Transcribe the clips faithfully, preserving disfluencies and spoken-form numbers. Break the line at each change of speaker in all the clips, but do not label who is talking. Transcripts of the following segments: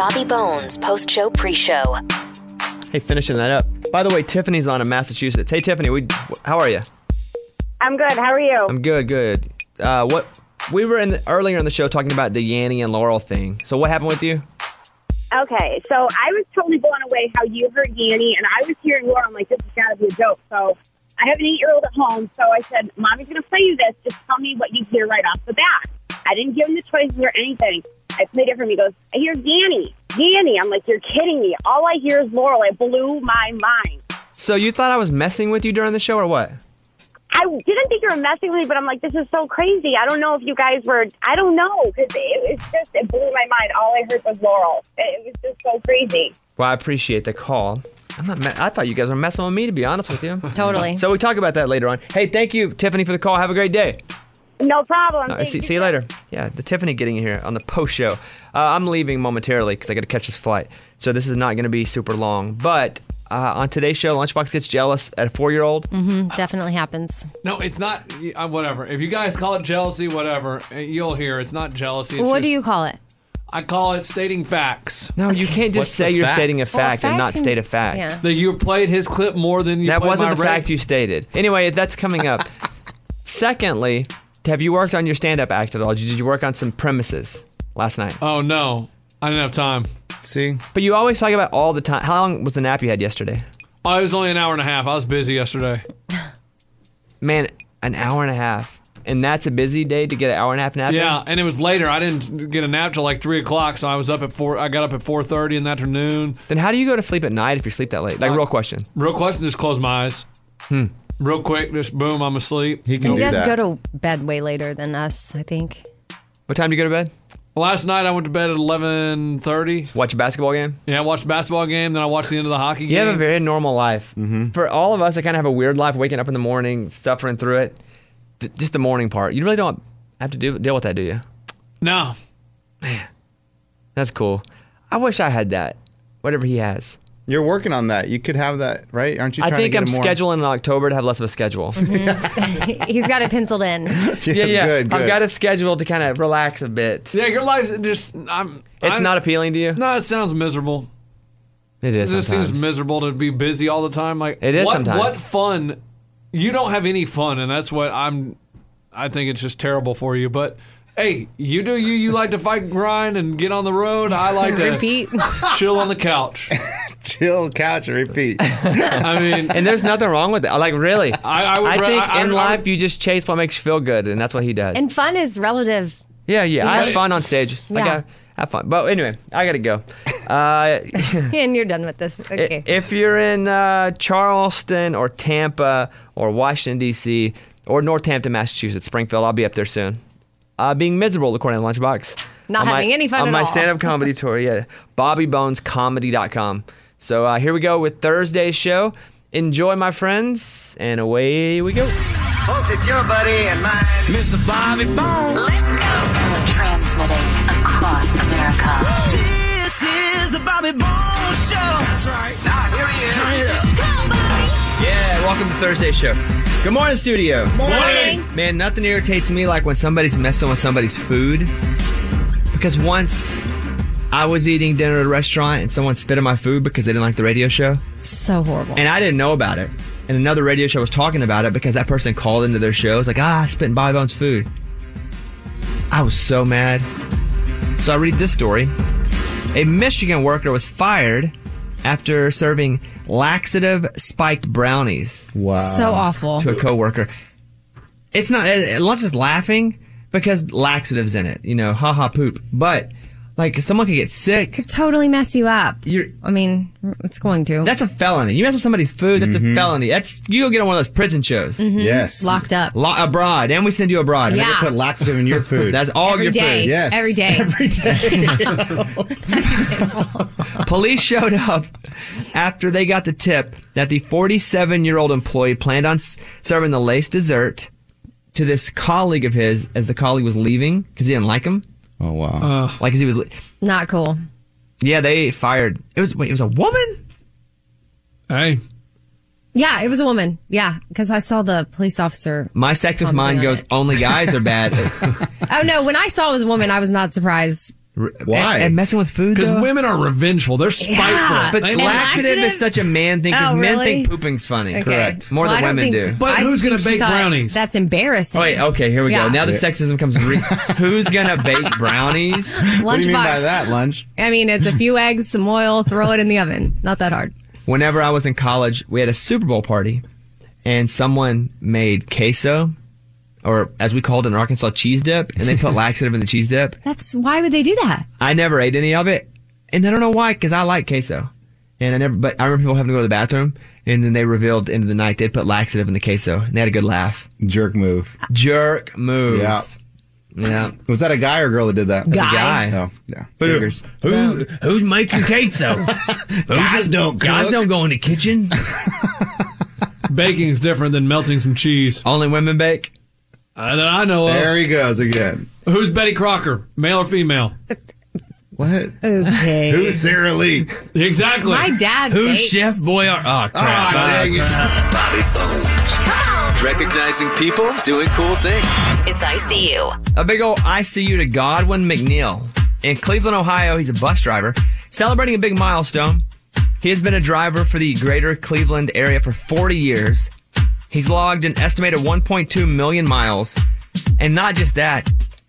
Bobby Bones post-show pre-show.
Hey, finishing that up. By the way, Tiffany's on in Massachusetts. Hey, Tiffany, we, how are you?
I'm good. How are you?
I'm good, good. Uh, what we were in the, earlier in the show talking about the Yanny and Laurel thing. So what happened with you?
Okay, so I was totally blown away how you heard Yanny, and I was hearing Laurel. I'm like, this has got to be a joke. So I have an eight-year-old at home, so I said, Mommy's going to play you this. Just tell me what you hear right off the bat. I didn't give him the choices or anything. I played it for him. He goes, I hear Yanny. Yanny. I'm like, you're kidding me. All I hear is Laurel. It blew my mind.
So you thought I was messing with you during the show or what?
I didn't think you were messing with me, but I'm like, this is so crazy. I don't know if you guys were, I don't know, because it, it's just, it blew my mind. All I heard was Laurel. It, it was just so crazy.
Well, I appreciate the call. I'm not. Me- I thought you guys were messing with me, to be honest with you.
Totally.
So we talk about that later on. Hey, thank you, Tiffany, for the call. Have a great day.
No problem.
Uh, see, see you later. Yeah, the Tiffany getting you here on the post show. Uh, I'm leaving momentarily because I got to catch this flight. So this is not going to be super long. But uh, on today's show, Lunchbox gets jealous at a four-year-old.
Mm-hmm, definitely happens.
No, it's not. Uh, whatever. If you guys call it jealousy, whatever, you'll hear it's not jealousy. It's
what
just,
do you call it?
I call it stating facts.
No, you can't just
What's
say
the
you're
fact?
stating a
Well, a
fact and not
fact
state a fact.
Yeah.
That you played his clip more than you
That
played
wasn't
my
the
rap.
fact you stated. Anyway, that's coming up. Secondly, have you worked on your stand-up act at all? Did you work on some premises last night?
Oh, no. I didn't have time.
See?
But you always talk about all the time. How long was the nap you had yesterday?
Oh, it was only an hour and a half. I was busy yesterday.
Man, an hour and a half. And that's a busy day to get an hour and a half nap
Yeah,
in?
and it was later. I didn't get a nap till like three o'clock, so I was up at four. I got up at four thirty in the afternoon.
Then how do you go to sleep at night if you sleep that late? Like,
Uh,
real question.
Real question, just close my eyes.
Hmm.
Real quick, just boom, I'm asleep.
He can
He
do
does
that.
go to bed way later than us, I think.
What time do you go to bed?
Last night I went to bed at eleven thirty.
Watch a basketball game?
Yeah, I watched the basketball game, then I watched the end of the hockey game.
You have a very normal life. Mm-hmm. For all of us that kind of have a weird life, waking up in the morning, suffering through it, th- just the morning part, you really don't have to do, deal with that, do you?
No.
Man, that's cool. I wish I had that, whatever he has.
You're working on that. You could have that, right? Aren't you
I
trying
think
to get
I'm
a more...
scheduling in October to have less of a schedule.
He's got it penciled in.
yeah,
yeah, yeah.
Good, good.
I've got a schedule to kind of relax a bit.
Yeah, your life's just. I'm.
It's
I'm,
not appealing to you?
No, it sounds miserable.
It is
It just
sometimes.
seems miserable to be busy all the time. Like
It is
what,
sometimes.
What fun? You don't have any fun, and that's what I'm. I think it's just terrible for you. But hey, you do you. You like to fight and grind and get on the road. I like to
Repeat.
chill on the couch.
Chill, couch, and repeat.
I mean,
And there's nothing wrong with it. Like, really.
I, I, would,
I
ra-
think
I, I,
in
I,
life you just chase what makes you feel good, and that's what he does.
And fun is relative.
yeah, yeah. I have
Right.
fun on stage. Like,
Yeah.
I have fun. But anyway, I gotta go. Uh,
And you're done with this. Okay.
if you're in uh, Charleston or Tampa or Washington D C or Northampton, Massachusetts, Springfield, I'll be up there soon. Uh, being miserable, according to Lunchbox.
Not
On my-
having any fun
on
at
my
all.
stand-up comedy tour. Yeah, Bobby Bones Comedy dot com. So uh, here we go with Thursday's show. Enjoy, my friends, and away we go.
Folks, it's your buddy and mine, Mister Bobby Bones.
Transmitting across America.
This is the Bobby Bones Show. That's right. Now, here he is. Turn it up.
Yeah, welcome to Thursday's show. Good morning, studio.
Morning.
Man, nothing irritates me like when somebody's messing with somebody's food. Because once I was eating dinner at a restaurant and someone spit in my food because they didn't like the radio show.
So horrible.
And I didn't know about it. And another radio show was talking about it because that person called into their show. It's like, ah, I spit in Bobby Bones' food. I was so mad. So I read this story. A Michigan worker was fired after serving laxative spiked brownies
Wow.
So awful.
to a coworker. It's not, Lunch is laughing because laxative's in it, you know, ha ha poop. But like someone could get sick.
Could totally mess you up.
You're,
I mean, it's going to.
that's a felony. You mess with somebody's food, that's a felony. That's you go get on one of those prison shows.
Yes.
Locked up.
Lo- abroad, and we send you abroad.
Yeah.
Put laxative in your food.
That's all
Every
your
day.
food.
Yes.
Every day.
Every day.
Police showed up after they got the tip that the forty-seven-year-old employee planned on s- serving the lace dessert to this colleague of his as the colleague was leaving because he didn't like him.
Oh, wow.
Like, as he was, le-
Not cool.
yeah, they fired. It was wait, it was a woman.
hey,
Yeah, it was a woman. Yeah, because I saw the police officer.
My sexist
Commenting
mind
on
goes,
it.
only guys are bad.
Oh, no, when I saw it was a woman, I was not surprised
Why?
And, and messing with food,
Because
though?
women are revengeful. They're spiteful.
Yeah.
But
They
And
like-
laxative
laxative?
is such a man thing because
Oh,
men
really?
think pooping's funny.
Okay.
Correct.
More
Well,
than
I don't
women
think-
do.
But
I
who's
think
gonna
she
bake
thought
brownies?
That's embarrassing.
Oh, wait, okay, here we
Yeah.
go. Now the sexism comes. Re- Who's gonna bake brownies?
What do you mean by
Lunchbox.
that, Lunch?
I mean, it's a few eggs, some oil, throw it in the oven. Not that hard.
Whenever I was in college, we had a Super Bowl party, and someone made queso, or as we called it in Arkansas, cheese dip, and they put laxative in the cheese dip.
That's why would they do that?
I never ate any of it, and I don't know why, because I like queso, and I never. But I remember people having to go to the bathroom, and then they revealed into the night they'd put laxative in the queso, and they had a good laugh.
Jerk move.
Jerk move.
Yeah.
Yeah.
Was that a guy or girl that did that?
That's a
Guy.
guy.
Oh, yeah.
But who,
Figures.
who who's making queso?
Guys don't
Guys
cook.
don't go in the kitchen.
Baking is different than melting some cheese.
Only women bake.
Uh, that I know of.
There he goes again.
Who's Betty Crocker? Male or female?
What?
Okay.
Who's Sarah Lee?
Exactly.
My dad
Who's
bakes.
Chef Boyardee? Oh crap!
Ah, dang it.
Bobby Bones. Recognizing people doing cool things.
It's I C U.
A big old I C U to Godwin McNeil. In Cleveland, Ohio, he's a bus driver celebrating a big milestone. He has been a driver for the greater Cleveland area for forty years. He's logged an estimated one point two million miles. And not just that,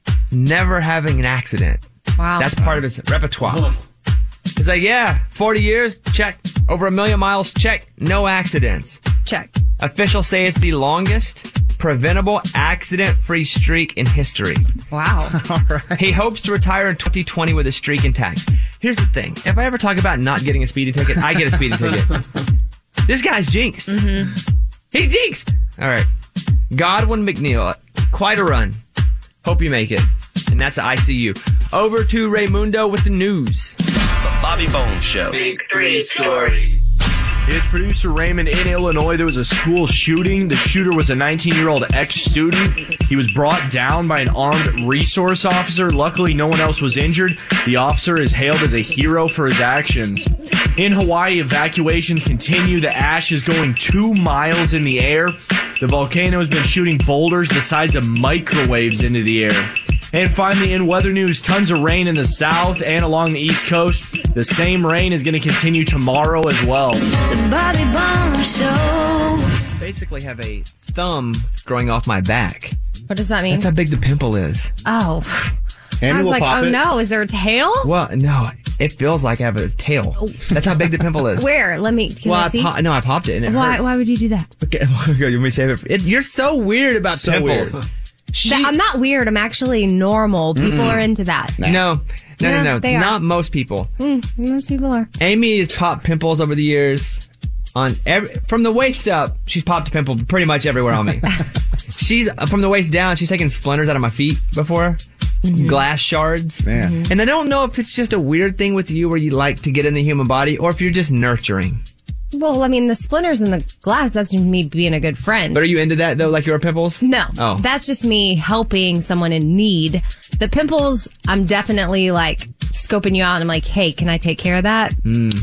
never having an accident.
Wow.
That's part of his repertoire. He's like, yeah, forty years, check. Over a million miles, check. No accidents.
Check.
Officials say it's the longest preventable accident-free streak in history.
Wow.
He hopes to retire in twenty twenty with a streak intact. Here's the thing. If I ever talk about not getting a speeding ticket, I get a speeding ticket. This guy's jinxed. Mm-hmm. He's jinxed. All right. Godwin McNeil. Quite a run. Hope you make it. And that's I C U. Over to Raymundo with the news.
The Bobby Bones Show. Big three stories.
It's producer Raymond. In Illinois, there was a school shooting. The shooter was a nineteen-year-old ex-student. He was brought down by an armed resource officer. Luckily, no one else was injured. The officer is hailed as a hero for his actions. In Hawaii, evacuations continue. The ash is going two miles in the air. The volcano has been shooting boulders the size of microwaves into the air. And finally, in weather news, tons of rain in the south and along the east coast. The same rain is going to continue tomorrow as well.
The Bobby Bones Show.
Basically have a thumb growing off my back.
What does that mean?
That's how big the pimple is.
Oh.
And
I was
we'll
like,
pop
oh
it.
no, is there a tail?
Well, no, it feels like I have a tail. That's how big the pimple is.
Where? Let me, can
well,
I
I
see?
po- no, I popped it and it
why,
hurts.
why would you do that?
Okay, let me save it. For, it. You're so weird about
So
pimples.
weird.
She,
That- I'm not weird. I'm actually normal. People are into that.
no, no,
Yeah,
no, no,
they are.
not most people.
Mm, most people are.
Amy has popped pimples over the years on every from the waist up. She's popped a pimple pretty much everywhere on me. She's from the waist down. She's taken splinters out of my feet before,
Mm-hmm.
glass shards.
Man.
And I don't know if it's just a weird thing with you where you like to get in the human body, or if you're just nurturing.
Well, I mean, the splinters in the glass, that's me being a good friend.
But are you into that though, like your pimples?
No,
Oh.
that's just me helping someone in need. The pimples, I'm definitely like scoping you out and I'm like, hey, can I take care of that?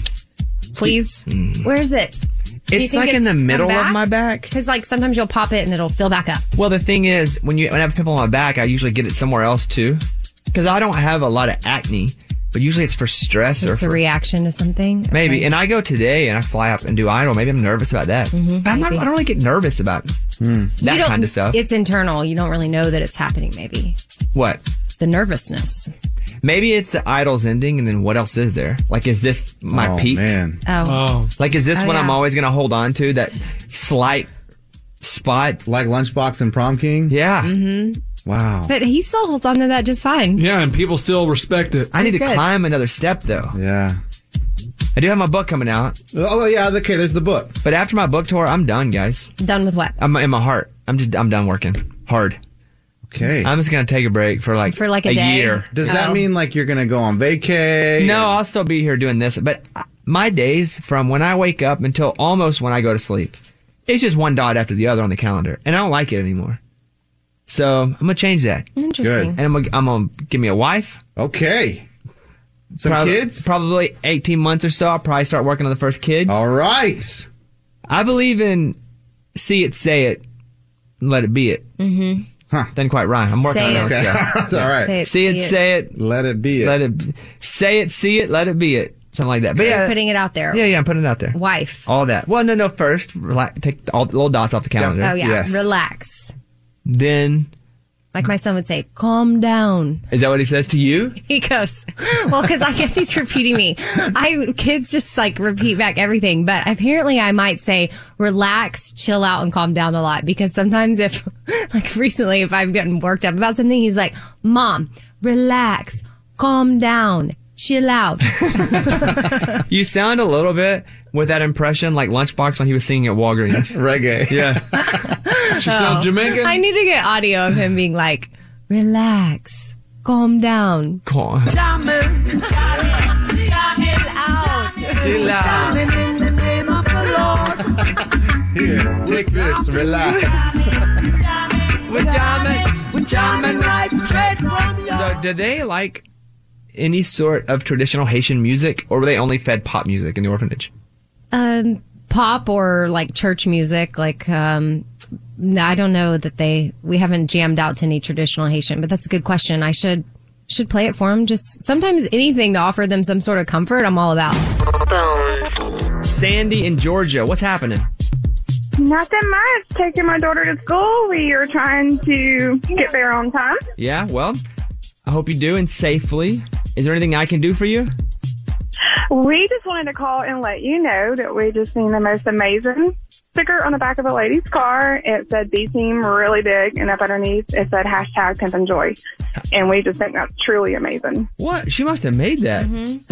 Please? Where's it? Do you
It's
think
like in
it's
the
on
middle
back?
of my back.
Because like sometimes you'll pop it and it'll fill back up.
Well, the thing is, when you when I have a pimple on my back, I usually get it somewhere else too, because I don't have a lot of acne. But usually it's for stress
So
or
it's a
for,
reaction to something.
maybe.
Okay.
And I go today and I fly up and do idol. Maybe I'm nervous about that.
Mhm,
but I'm not,
maybe.
I don't really get nervous about that
You don't-
kind of stuff.
It's internal. You don't really know that it's happening, maybe.
What?
The nervousness.
Maybe it's the idol's ending, and then what else is there? Like, is this my
Oh,
peak?
man.
Oh.
Oh.
Like, is this
Oh,
what I'm
yeah.
always going to hold on to? That slight spot?
Like Lunchbox and Prom King?
Yeah.
Mm-hmm.
Wow.
But he still holds on to that just fine.
Yeah, and people still respect it.
I need to
Good.
climb another step, though.
Yeah.
I do have my book coming out,
Oh, yeah. Okay, there's the book.
but after my book tour, I'm done, guys.
Done with what?
I'm in my heart. I'm just, I'm done working hard.
Okay.
I'm just going to take a break for like,
For like a day?
year.
Does that
Oh.
mean like you're going to go on vacay?
No, I'll still be here doing this, but my days from when I wake up until almost when I go to sleep, it's just one dot after the other on the calendar, and I don't like it anymore. So I'm gonna change that,
Interesting.
and I'm gonna, I'm gonna give me a wife.
Okay. Some
Prob-
kids?
Probably eighteen months or so. I'll probably start working on the first kid.
All right.
I believe in see it, say it, and let it be it.
Mm-hmm.
Huh.
Doesn't quite rhyme. I'm working
Say
on it.
Okay.
Let's go.
All right.
Say it,
See it, say it,
Let it be it.
let it, say it, see it, let it be it. Something like that. But
So
yeah,
you're putting it out there.
yeah, yeah, I'm putting it out there.
Wife.
All that. Well, no, no. First, relax, take all the little dots off the calendar.
Oh, yeah.
Yes.
Relax.
Then,
Like my son would say, calm down.
is that what he says to you?
He goes, well, because I guess he's repeating me. I Kids just like repeat back everything. But apparently I might say, relax, chill out, and calm down a lot. Because sometimes if, like recently, if I've gotten worked up about something, he's like, Mom, relax, calm down, chill out.
You sound a little bit with that impression like Lunchbox when he was singing at Walgreens.
Reggae.
Yeah.
She sounds Jamaican.
I need to get audio of him being like, relax, calm down,
Cool.
chill out.
Chill out.
In the name of the Lord.
Here, take this. Relax.
With jamming.
We're jamming right straight from your
So, did they like any sort of traditional Haitian music, or were they only fed pop music in the orphanage?
Um, pop or like church music, like, um, no, I don't know that they, we haven't jammed out to any traditional Haitian, but that's a good question. I should, should play it for them. Just sometimes anything to offer them some sort of comfort, I'm all about.
Sandy in Georgia, what's happening?
Nothing much. Taking my daughter to school. We are trying to get there on time.
Yeah, well, I hope you do, and safely. Is there anything I can do for you?
We just wanted to call and let you know that we just seen the most amazing sticker on the back of a lady's car. It said B Team really big, and up underneath it said hashtag Pimp and Joy. And we just think that's truly amazing.
What? She must have made that.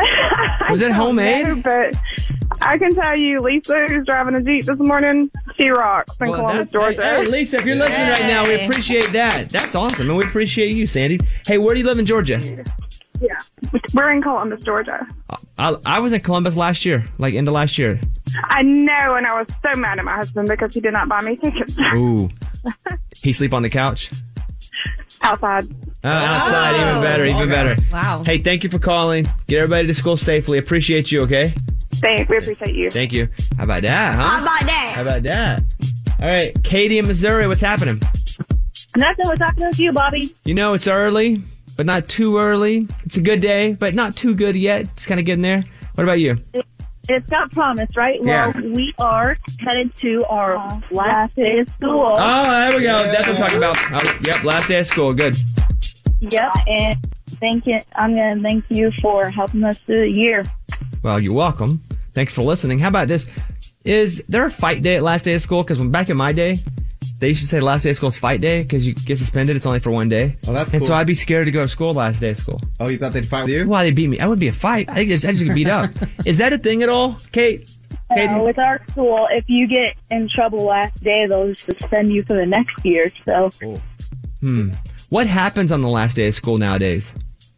Was it
I don't
homemade?
know, but I can tell you, Lisa, who's driving a Jeep this morning, she rocks in
Well,
Columbus,
that's-
Georgia.
Hey, hey, Lisa, if you're listening right now, we appreciate that. That's awesome, and we appreciate you, Sandy. Hey, where do you live in Georgia?
Yeah. We're in Columbus, Georgia.
I, I was in Columbus last year, like end of last year.
I know, and I was so mad at my husband because he did not buy me tickets.
Ooh. He sleep on the couch?
Outside.
Uh, outside, even better, even better.
Wow.
Hey, thank you for calling. Get everybody to school safely. Appreciate you, okay?
Thanks. We appreciate you.
Thank you. How about that, huh?
How about that?
How about that? All right, Katie in Missouri, what's happening?
Nothing. What's happening with you, Bobby?
You know, it's early, but not too early. It's a good day, but not too good yet. Just kind of getting there. What about you?
It's got promise, right?
Yeah.
Well, we are headed to our last day of school.
Oh, there we go. That's what I'm talking about. Oh, yep, last day of school. Good.
Yep, and thank you. I'm going to thank you for helping us through the year.
Well, you're welcome. Thanks for listening. How about this? Is there a fight day at last day of school? Because when back in my day, they used to say last day of school is fight day because you get suspended. It's only for one day.
Oh, that's
And
cool.
so I'd be scared to go to school last day of school.
Oh, you thought they'd fight with you?
Why they beat me? I wouldn't be a fight. I think it's- I just get beat up. Is that a thing at all, Kate? Katie?
Uh, with our school, if you get in trouble last day, they'll suspend you for the next year. So
Hmm. What happens on the last day of school nowadays?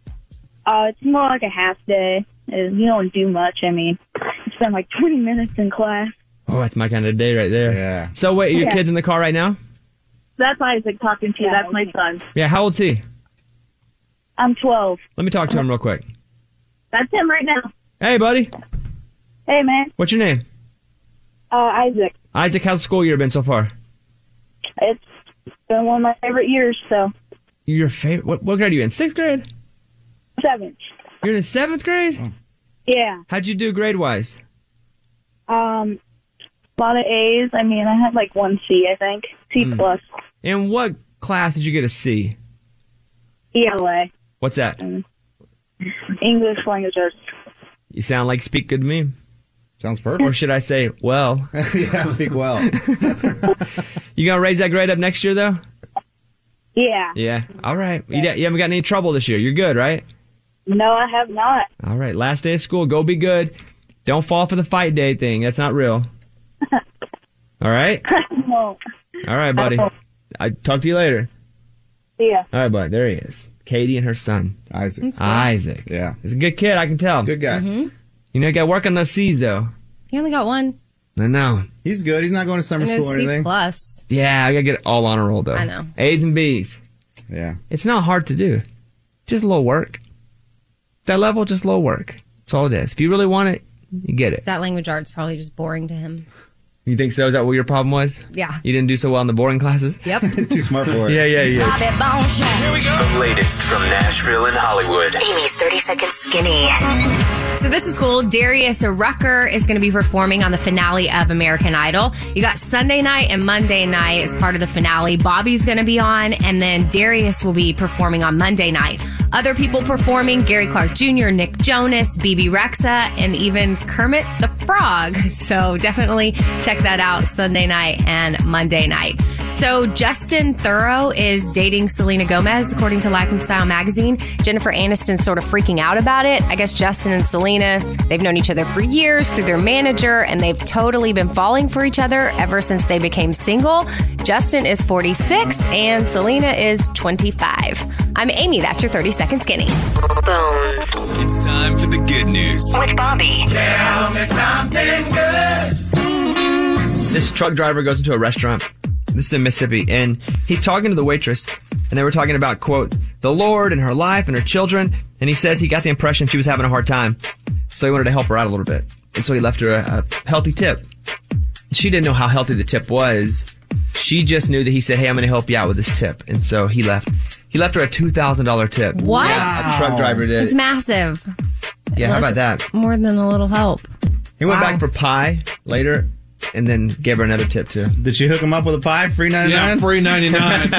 uh, it's more like a half day. Uh, You don't do much. I mean, you spend like twenty minutes in class.
Oh, that's my kind of day right there.
Yeah.
So wait, your
Yeah.
kid's in the car right now?
That's Isaac talking to you. That's my son.
Yeah. How old's he?
I'm twelve.
Let me talk to him real quick.
That's him right now.
Hey, buddy.
Hey, man.
What's your name?
Uh, Isaac.
Isaac. How's the school year been so far?
It's been one of my favorite years. So
Your favorite? What, what grade are you in? Sixth grade?
seventh.
You're in the seventh grade?
Yeah.
How'd you do grade wise?
Um, a lot of A's. I mean, I had like one C, I think. C
Hmm.
plus.
In what class did you get a C?
E L A.
What's that?
English language arts.
You sound like speak good to me.
Sounds perfect.
Or should I say, well?
Yeah, speak well.
You gonna raise that grade up next year, though?
Yeah.
Yeah. All right. You, you haven't gotten any trouble this year. You're good, right?
No, I have not.
All right. Last day of school. Go be good. Don't fall for the fight day thing. That's not real. All right?
No.
All right, buddy. I talk to you later.
Yeah.
All right, buddy. There he is. Katie and her son.
Isaac.
That's good.
Isaac.
Yeah.
He's a good kid, I can tell.
Good guy.
Mm-hmm.
You know, you got to work on those C's, though.
You only got one.
I know.
He's good. He's not going to summer
And a
school or
C
anything.
plus.
Yeah, I got to get it all on a roll, though.
I know.
A's and B's.
Yeah.
It's not hard to do. Just a little work. That level, just a little work. That's all it is. If you really want it, you get it.
That language art's probably just boring to him.
You think so? Is that what your problem was?
Yeah.
You didn't do so well in the boring classes?
Yep.
Too smart for it.
Yeah, yeah, yeah.
Bobby Bone Show.
Here we go.
The latest from Nashville and Hollywood.
Amy's thirty second skinny.
So this is cool. Darius Rucker is going to be performing on the finale of American Idol. You got Sunday night and Monday night as part of the finale. Bobby's going to be on, and then Darius will be performing on Monday night. Other people performing, Gary Clark Junior, Nick Jonas, B B Rexa, and even Kermit the Frog. So definitely check that out Sunday night and Monday night. So Justin Theroux is dating Selena Gomez, according to Life and Style magazine. Jennifer Aniston's sort of freaking out about it. I guess Justin and Selena, they've known each other for years through their manager, and they've totally been falling for each other ever since they became single. Justin is forty-six and Selena is twenty-five. I'm Amy. That's your thirty second skinny.
Bones
It's time for the good news.
with Bobby.
Tell me something good.
This truck driver goes into a restaurant. This is in Mississippi, and he's talking to the waitress, and they were talking about, quote, the Lord and her life and her children, and he says he got the impression she was having a hard time, so he wanted to help her out a little bit, and so he left her a, a healthy tip. She didn't know how healthy the tip was. She just knew that he said, hey, I'm going to help you out with this tip, and so he left. He left her a two thousand dollars tip.
What?
Yeah, the truck driver did.
It's massive.
Yeah, how about that?
More than a little help.
He went
Wow.
back for pie later, and then gave her another tip, too.
Did she hook him up with a pie? Free ninety-nine?
Yeah, free ninety-nine.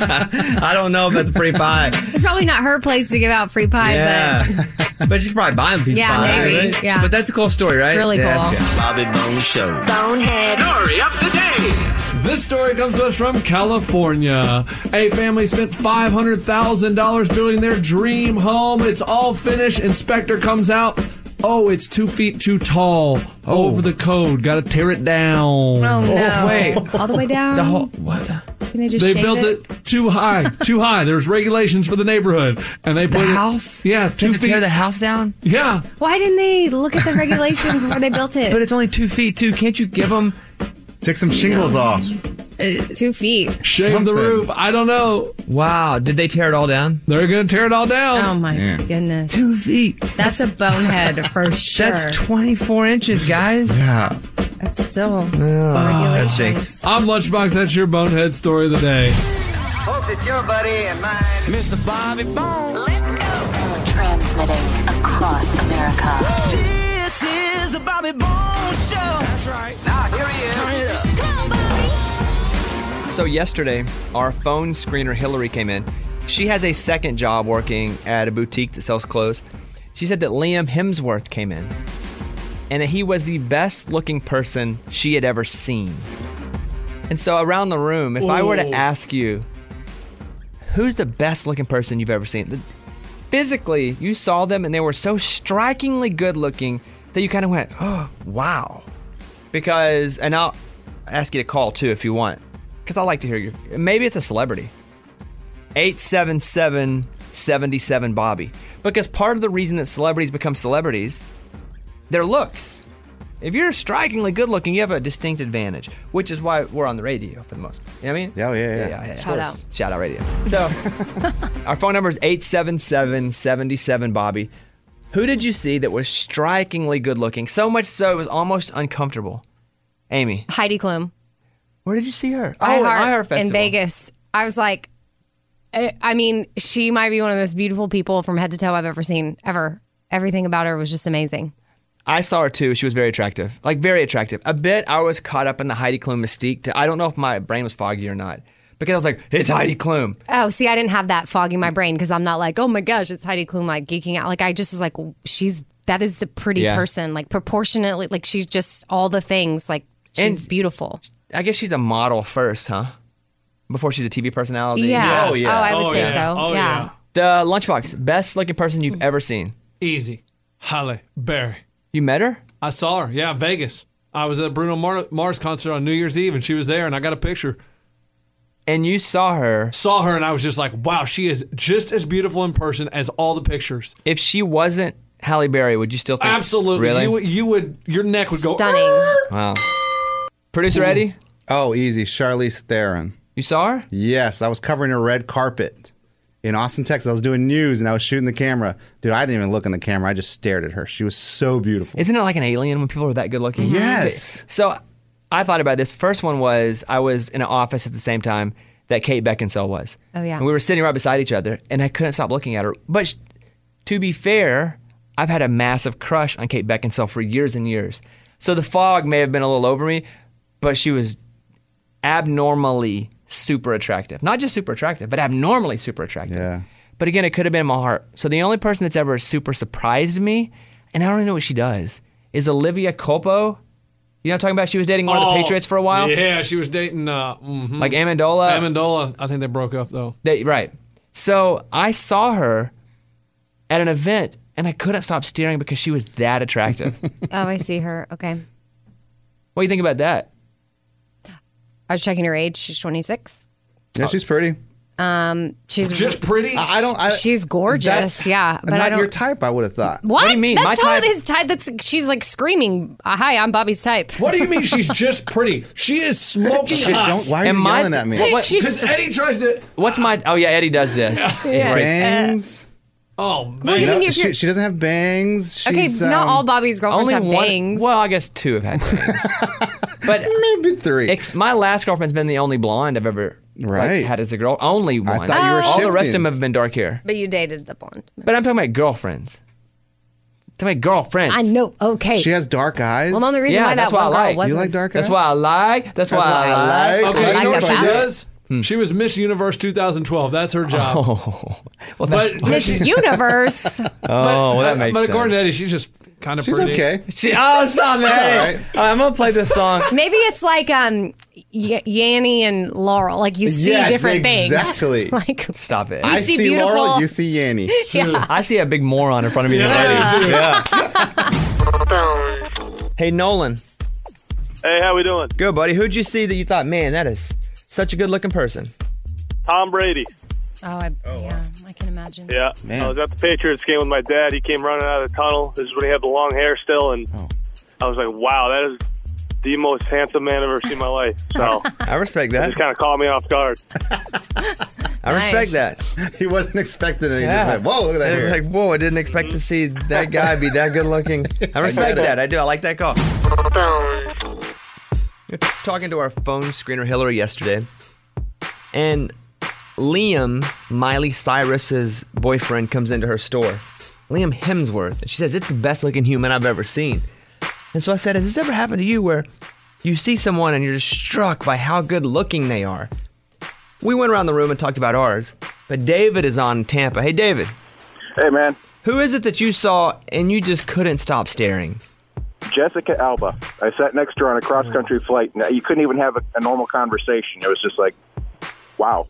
I don't know about the free pie.
It's probably not her place to give out free pie,
Yeah.
but
But she could probably buy him a piece
Yeah,
of pie.
maybe.
Right?
Yeah.
But that's a cool story, right?
It's really
Yeah,
cool.
that's good.
Bobby Bone Show.
Bonehead.
Story of the day.
This story comes to us from California. A family spent five hundred thousand dollars building their dream home. It's all finished. Inspector comes out. Oh, it's two feet too tall.
Oh.
Over the code. Got to tear it down.
oh no!
wait.
All the way down.
The whole, what?
Can they just
They
shave
built it? too high. Too high. There's regulations for the neighborhood. And they
The
put it-
house?
Yeah,
They
two
have to
feet.
tear the house down?
Yeah.
Why didn't they look at the regulations before they built it?
But it's only two feet, too. Can't you give them...
Take some shingles off.
Two feet.
Shave
Something.
the roof. I don't know.
Wow. Did they tear it all down?
They're going to tear it all down.
Oh my
Yeah.
goodness.
Two feet.
That's a bonehead for sure.
That's twenty-four inches, guys.
Yeah.
That's still some
that
regulations.
stinks.
I'm Lunchbox. That's your bonehead story of the day.
Folks, it's your buddy and mine, Mister Bobby Bone.
Transmitting across America.
This is the Bobby Bone Show. That's right. Now here he is. Turn it up.
Come on, Bobby.
So yesterday, our phone screener Hillary came in. She has a second job working at a boutique that sells clothes. She said that Liam Hemsworth came in and that he was the best looking person she had ever seen. And so around the room, if I were to
Ooh.
ask you, who's the best looking person you've ever seen? The- Physically, you saw them and they were so strikingly good looking that you kind of went, oh, wow. Because, and I'll ask you to call too if you want, because I like to hear your, maybe it's a celebrity. eight seven seven, seven seven Bobby. Because part of the reason that celebrities become celebrities, their looks. If you're strikingly good looking, you have a distinct advantage, which is why we're on the radio for the most part. You know what I mean?
Yeah, yeah, yeah.
of
Shout
course.
out.
Shout out radio. So, our phone number is eight seven seven, seven seven Bobby. Who did you see that was strikingly good looking? So much so it was almost uncomfortable. Amy,
Heidi Klum.
where did you see her?
I
at
Heart
iHeart
in
Festival.
Vegas. I was like, I I mean, she might be one of the most beautiful people from head to toe I've ever seen, ever. Everything about her was just amazing.
I saw her too. She was very attractive. Like, very attractive. A bit, I was caught up in the Heidi Klum mystique. To, I don't know if my brain was foggy or not. Because I was like, it's Heidi Klum.
Oh, see, I didn't have that fog in my brain because I'm not like, oh my gosh, it's Heidi Klum, like geeking out. Like, I just was like, she's, that is the pretty
Yeah.
person. Like, proportionately, like, she's just all the things. Like, she's
And-
beautiful.
I guess she's a model first, huh? Before she's a T V personality.
Yeah.
Oh, yeah.
Oh, I would
Oh,
say
yeah.
so.
Oh,
yeah.
The Lunchbox, best looking person you've ever seen.
Easy. Halle Berry.
You met her?
I saw her. Yeah, Vegas. I was at Bruno Mar- Mars concert on New Year's Eve, and she was there, and I got a picture.
And you saw her.
Saw her, and I was just like, wow, she is just as beautiful in person as all the pictures.
If she wasn't Halle Berry, would you still think?
Absolutely.
Really?
You, would- you would, your neck would go.
Stunning.
Wow. Producer Eddie,
Oh, easy. Charlize Theron.
you saw her?
Yes, I was covering a red carpet in Austin, Texas. I was doing news and I was shooting the camera. Dude, I didn't even look in the camera. I just stared at her. She was so beautiful.
Isn't it like an alien when people are that good looking?
Yes.
So I thought about this. First one was I was in an office at the same time that Kate Beckinsale was.
Oh, yeah.
And we were sitting right beside each other, and I couldn't stop looking at her. But sh- to be fair, I've had a massive crush on Kate Beckinsale for years and years. So the fog may have been a little over me, but she was abnormally super attractive. Not just super attractive, but abnormally super attractive.
Yeah.
But again, it could have been in my heart. So the only person that's ever super surprised me, and I don't even know what she does, is Olivia Culpo. You know what I'm talking about? She was dating one of the Patriots for a while.
Yeah, she was dating uh, mhm.
Like Amendola.
Amendola. I think they broke up though.
They, right. So I saw her at an event, and I couldn't stop staring because she was that attractive.
Oh, I see her. Okay.
What do you think about that?
I was checking her age. She's twenty-six.
Yeah, she's pretty.
Um, she's
Just pretty.
I, I don't. I,
she's gorgeous.
that's
Yeah, but
not
I don't.
your type. I would have thought.
What?
What do you mean?
That's
My
totally
type-
his type. That's she's like screaming. uh, Hi, I'm Bobby's type.
What do you mean she's just pretty? She is smoking
Shit,
hot.
don't, why are
Am
you
I-
yelling at me?
What- what-
Because Eddie tries to.
What's my? Oh yeah, Eddie does this.
Yeah.
Bangs.
Oh
What do
man.
you
No,
mean if
she,
you're-
she doesn't have bangs.
Okay,
She's,
not
um,
all Bobby's girlfriends
Only
have
one.
bangs.
Well, I guess two have had bangs. But
maybe three.
ex- my last girlfriend's been the only blonde I've ever like,
Right.
had as a girl. Only one.
I thought you were
All the rest of
shifting.
them have been dark hair.
But you dated the blonde.
But I'm talking about girlfriends. I'm talking about girlfriends.
I know. Okay.
She has dark eyes.
Well, the only reason
Yeah,
why that
that's what
one
I
girl
like. You
wasn't.
You like dark
That's
eyes?
why I like. That's,
That's
why,
why
I
I
like.
like.
Okay,
I
you
like
know what
that
she
about it.
does? She was Miss Universe twenty twelve. That's her job.
Oh, well, that's,
But-
Miss Universe.
oh, well, that makes
But
sense.
according to Eddie, she's just kind of
She's
pretty.
okay.
She, oh, stop it.
all right.
All right, I'm going to play this song.
Maybe it's like um, y- Yanni and Laurel. Like you see
Yes,
different
exactly.
things. Like
Stop it.
You
I
see
see
beautiful-
Laurel. You see Yanni.
yeah.
I see a big moron in front of me
Yeah.
already. Yeah.
Bones.
Hey, Nolan.
Hey, how we doing?
Good, buddy. Who'd you see that you thought, man, that is such a good-looking person?
Tom Brady.
Oh, I, yeah. I can imagine.
Yeah.
Man.
I was at the Patriots game with my dad. He came running out of the tunnel. This is when he had the long hair still, and
Oh.
I was like, wow, that is the most handsome man I've ever seen in my life. So
I respect
it
that.
just kind of caught me off guard.
I respect
Nice.
that.
He wasn't expecting it. He
Yeah.
just like, whoa, look at that
I was
hair.
like, whoa, I didn't expect to see that guy be that good-looking. I respect
get it.
that. I do. I like that call.
Bones.
We were talking to our phone screener Hillary yesterday, and Liam, Miley Cyrus's boyfriend, comes into her store. Liam Hemsworth. And she says, it's the best looking human I've ever seen. And so I said, has this ever happened to you where you see someone and you're just struck by how good looking they are? We went around the room and talked about ours, but David is on Tampa. Hey, David,
Hey, man.
who is it that you saw and you just couldn't stop staring?
Jessica Alba. I sat next to her on a cross-country flight. Now, you couldn't even have a, a normal conversation. It was just like, wow.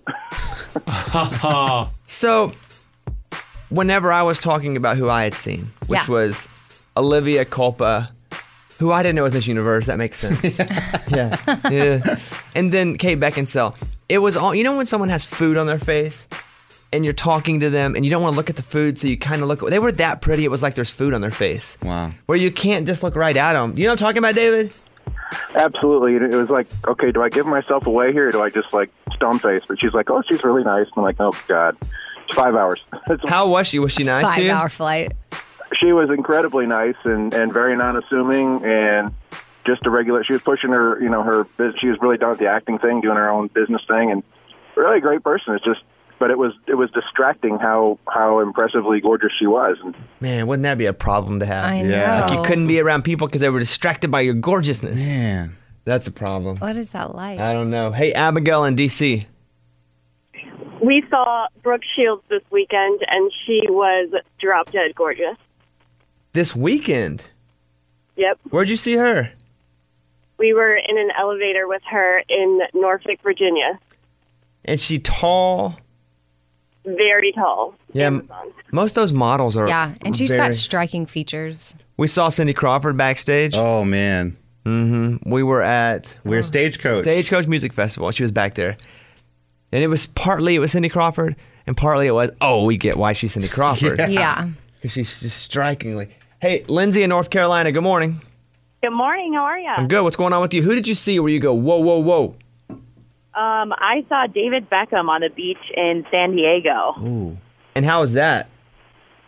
So, whenever I was talking about who I had seen, which
Yeah.
was Olivia Culpa, who I didn't know was Miss Universe, that makes sense. yeah. yeah. And then Kate Beckinsale. It was all, you know when someone has food on their face and you're talking to them and you don't want to look at the food, so you kind of look, they were that pretty, it was like there's food on their face.
Wow.
Where you can't just look right at them. You know what I'm talking about, David?
Absolutely. It was like, okay, do I give myself away here or do I just, like, stone face? But she's like, oh, she's really nice. I'm like, oh, God. It's five hours.
How was she? Was she nice to you?
Five hour flight.
She was incredibly nice and, and very non-assuming and just a regular. She was pushing her, you know, her. bus- She was really done with the acting thing, doing her own business thing, and really a great person. It's just, but it was it was distracting how how impressively gorgeous she was. And
Man, wouldn't that be a problem to have?
I
Yeah.
Like
know.
you couldn't be around people because they were distracted by your gorgeousness.
Man.
That's a problem.
What is that like?
I don't know. Hey, Abigail in D C.
We saw Brooke Shields this weekend, and she was drop dead gorgeous.
This weekend.
Yep.
Where'd you see her?
We were in an elevator with her in Norfolk, Virginia.
And she tall.
Very tall.
Yeah. m- Most of those models are.
Yeah, and she's
very-
got striking features.
We saw Cindy Crawford backstage.
Oh, man.
Mm-hmm. We were at.
We were Stagecoach.
Stagecoach Music Festival. She was back there. And it was partly it was Cindy Crawford, and partly it was, oh, we get why she's Cindy Crawford.
Yeah.
Yeah.
Because she's just strikingly. Hey, Lindsay in North Carolina, good morning.
Good morning. How are you?
I'm good. What's going on with you? Who did you see where you go, whoa, whoa, whoa?
Um, I saw David Beckham on the beach in San Diego.
Ooh. And how was that?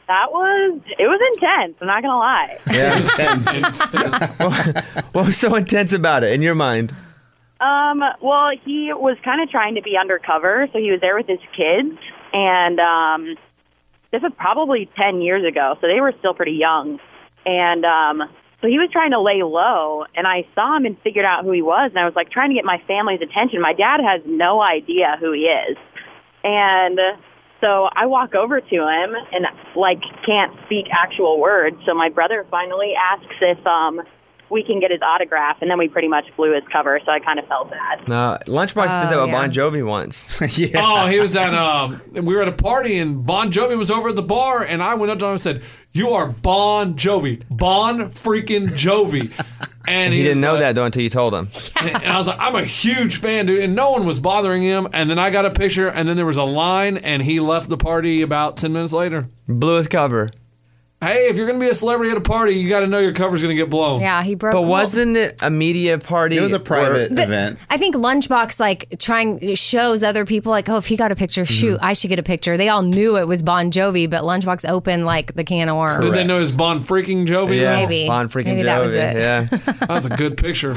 That was, it was intense, I'm not going to lie.
Yeah, intense.
What was so intense about it in your mind?
Um, well, he was kind of trying to be undercover, so he was there with his kids, and um, this was probably ten years ago, so they were still pretty young. And um, so he was trying to lay low, and I saw him and figured out who he was, and I was like trying to get my family's attention. My dad has no idea who he is. And so I walk over to him and, like, can't speak actual words. So my brother finally asks if um, we can get his autograph, and then we pretty much blew his cover, so I kind of felt bad.
No, Lunchbox
Oh,
did that with
yeah.
Bon Jovi once.
yeah.
Oh, he was at um we were at a party and Bon Jovi was over at the bar and I went up to him and said, "You are Bon Jovi. Bon freaking Jovi." And
He
was
didn't know
like-
that though until you told him.
And and I was like, I'm a huge fan, dude. And no one was bothering him. And then I got a picture, and then there was a line, and he left the party about ten minutes later.
Blew his cover.
Hey, if you're going to be a celebrity at a party, you got to know your cover's going to get blown.
Yeah, he broke.
But
well,
wasn't it a media party?
It was a private
But
event.
I think Lunchbox like trying shows other people like, oh, if he got a picture, shoot, I should get a picture. They all knew it was Bon Jovi, but Lunchbox opened like the can of worms.
Did they know his Bon freaking Jovi?
Yeah,
Maybe.
Bon freaking
Maybe
Jovi.
that was it.
Yeah.
That was a good picture.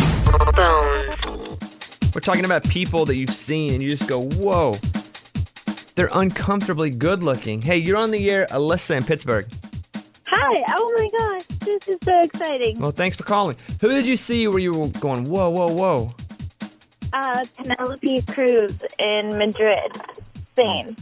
We're talking about people that you've seen and you just go, whoa. They're uncomfortably good looking. Hey, you're on the air, Alyssa in Pittsburgh.
Hi. Oh my gosh. This is so exciting.
Well, thanks for calling. Who did you see where you were going, whoa, whoa, whoa?
Uh, Penelope Cruz in Madrid, Spain.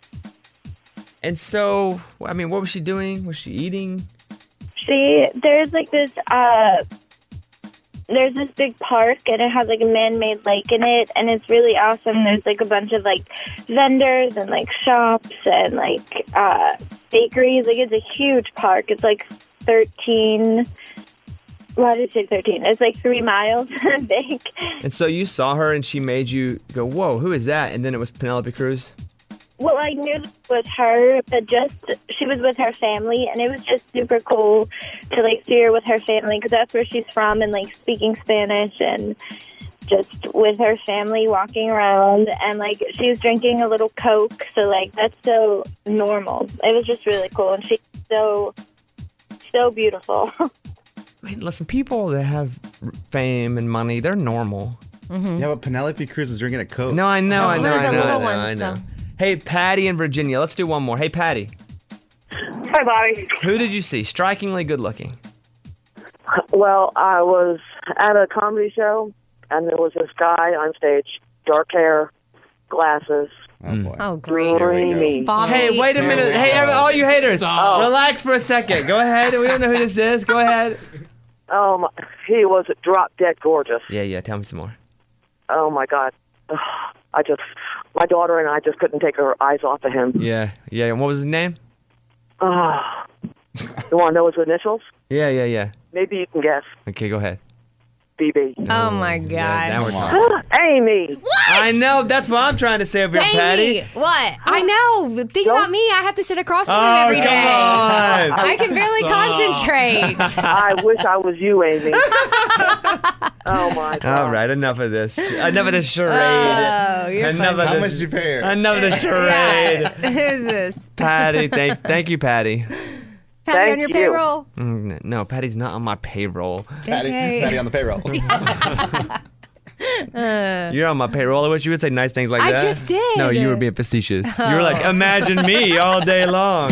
And so, I mean, what was she doing? Was she eating?
She, there's like this, uh, there's this big park and it has like a man-made lake in it and it's really awesome. There's like a bunch of like vendors and like shops and like, uh, bakeries. Like it's a huge park. It's like thirteen, why did I say thirteen? It's like three miles big.
And so you saw her and she made you go, whoa, who is that? And then it was Penelope Cruz?
Well, I knew it was her, but just she was with her family, and it was just super cool to like see her with her family because that's where she's from, and like speaking Spanish and just with her family walking around, and like she was drinking a little Coke, so like that's so normal. It was just really cool, and she's so so beautiful.
I mean, listen, people that have fame and money, they're normal.
Mm-hmm.
Yeah, but Penelope Cruz is drinking a Coke.
No, I know, I know,
One of
I
the
know, I
little
know, I
ones,
know.
though.
Hey, Patty in Virginia. Let's do one more. Hey, Patty.
Hi, Bobby.
Who did you see? Strikingly good looking.
Well, I was at a comedy show, and there was this guy on stage, dark hair, glasses.
Oh, boy.
Oh, great.
Dreamy.
Bobby.
Hey, wait a minute. Hey, every- all you haters,
Stop.
relax for a second. Go ahead. We don't know who this is. Go ahead.
Oh, my, he was drop dead gorgeous.
Yeah, yeah. Tell me some more.
Oh, my God. Ugh, I just, my daughter and I just couldn't take our eyes off of him.
Yeah, yeah. And what was his name?
Oh. You want to know his initials?
Yeah, yeah, yeah.
Maybe you can guess.
Okay, go ahead.
B B.
Oh my God.
Yeah, now we're talking.
Amy.
What?
I know. That's what I'm trying to say over here,
Amy,
Patty.
what? I know. Think about me. I have to sit across from him
Oh,
every day.
come on.
I can barely
Stop.
concentrate.
I wish I was you, Amy. Oh, my God.
All right, enough of this. Enough of this charade.
Oh, you're
enough
funny.
of
How
this.
much did you pay her?
Enough of the charade.
Yeah. Who's this?
Patty, thank, thank you, Patty.
Patty
Thank
on your
you.
payroll.
Mm, No, Patty's not on my payroll.
Patty,
Okay.
Patty on the payroll.
You're on my payroll. I wish you would say nice things like
I
that.
just did.
No, you were being facetious. You were like, imagine me all day long.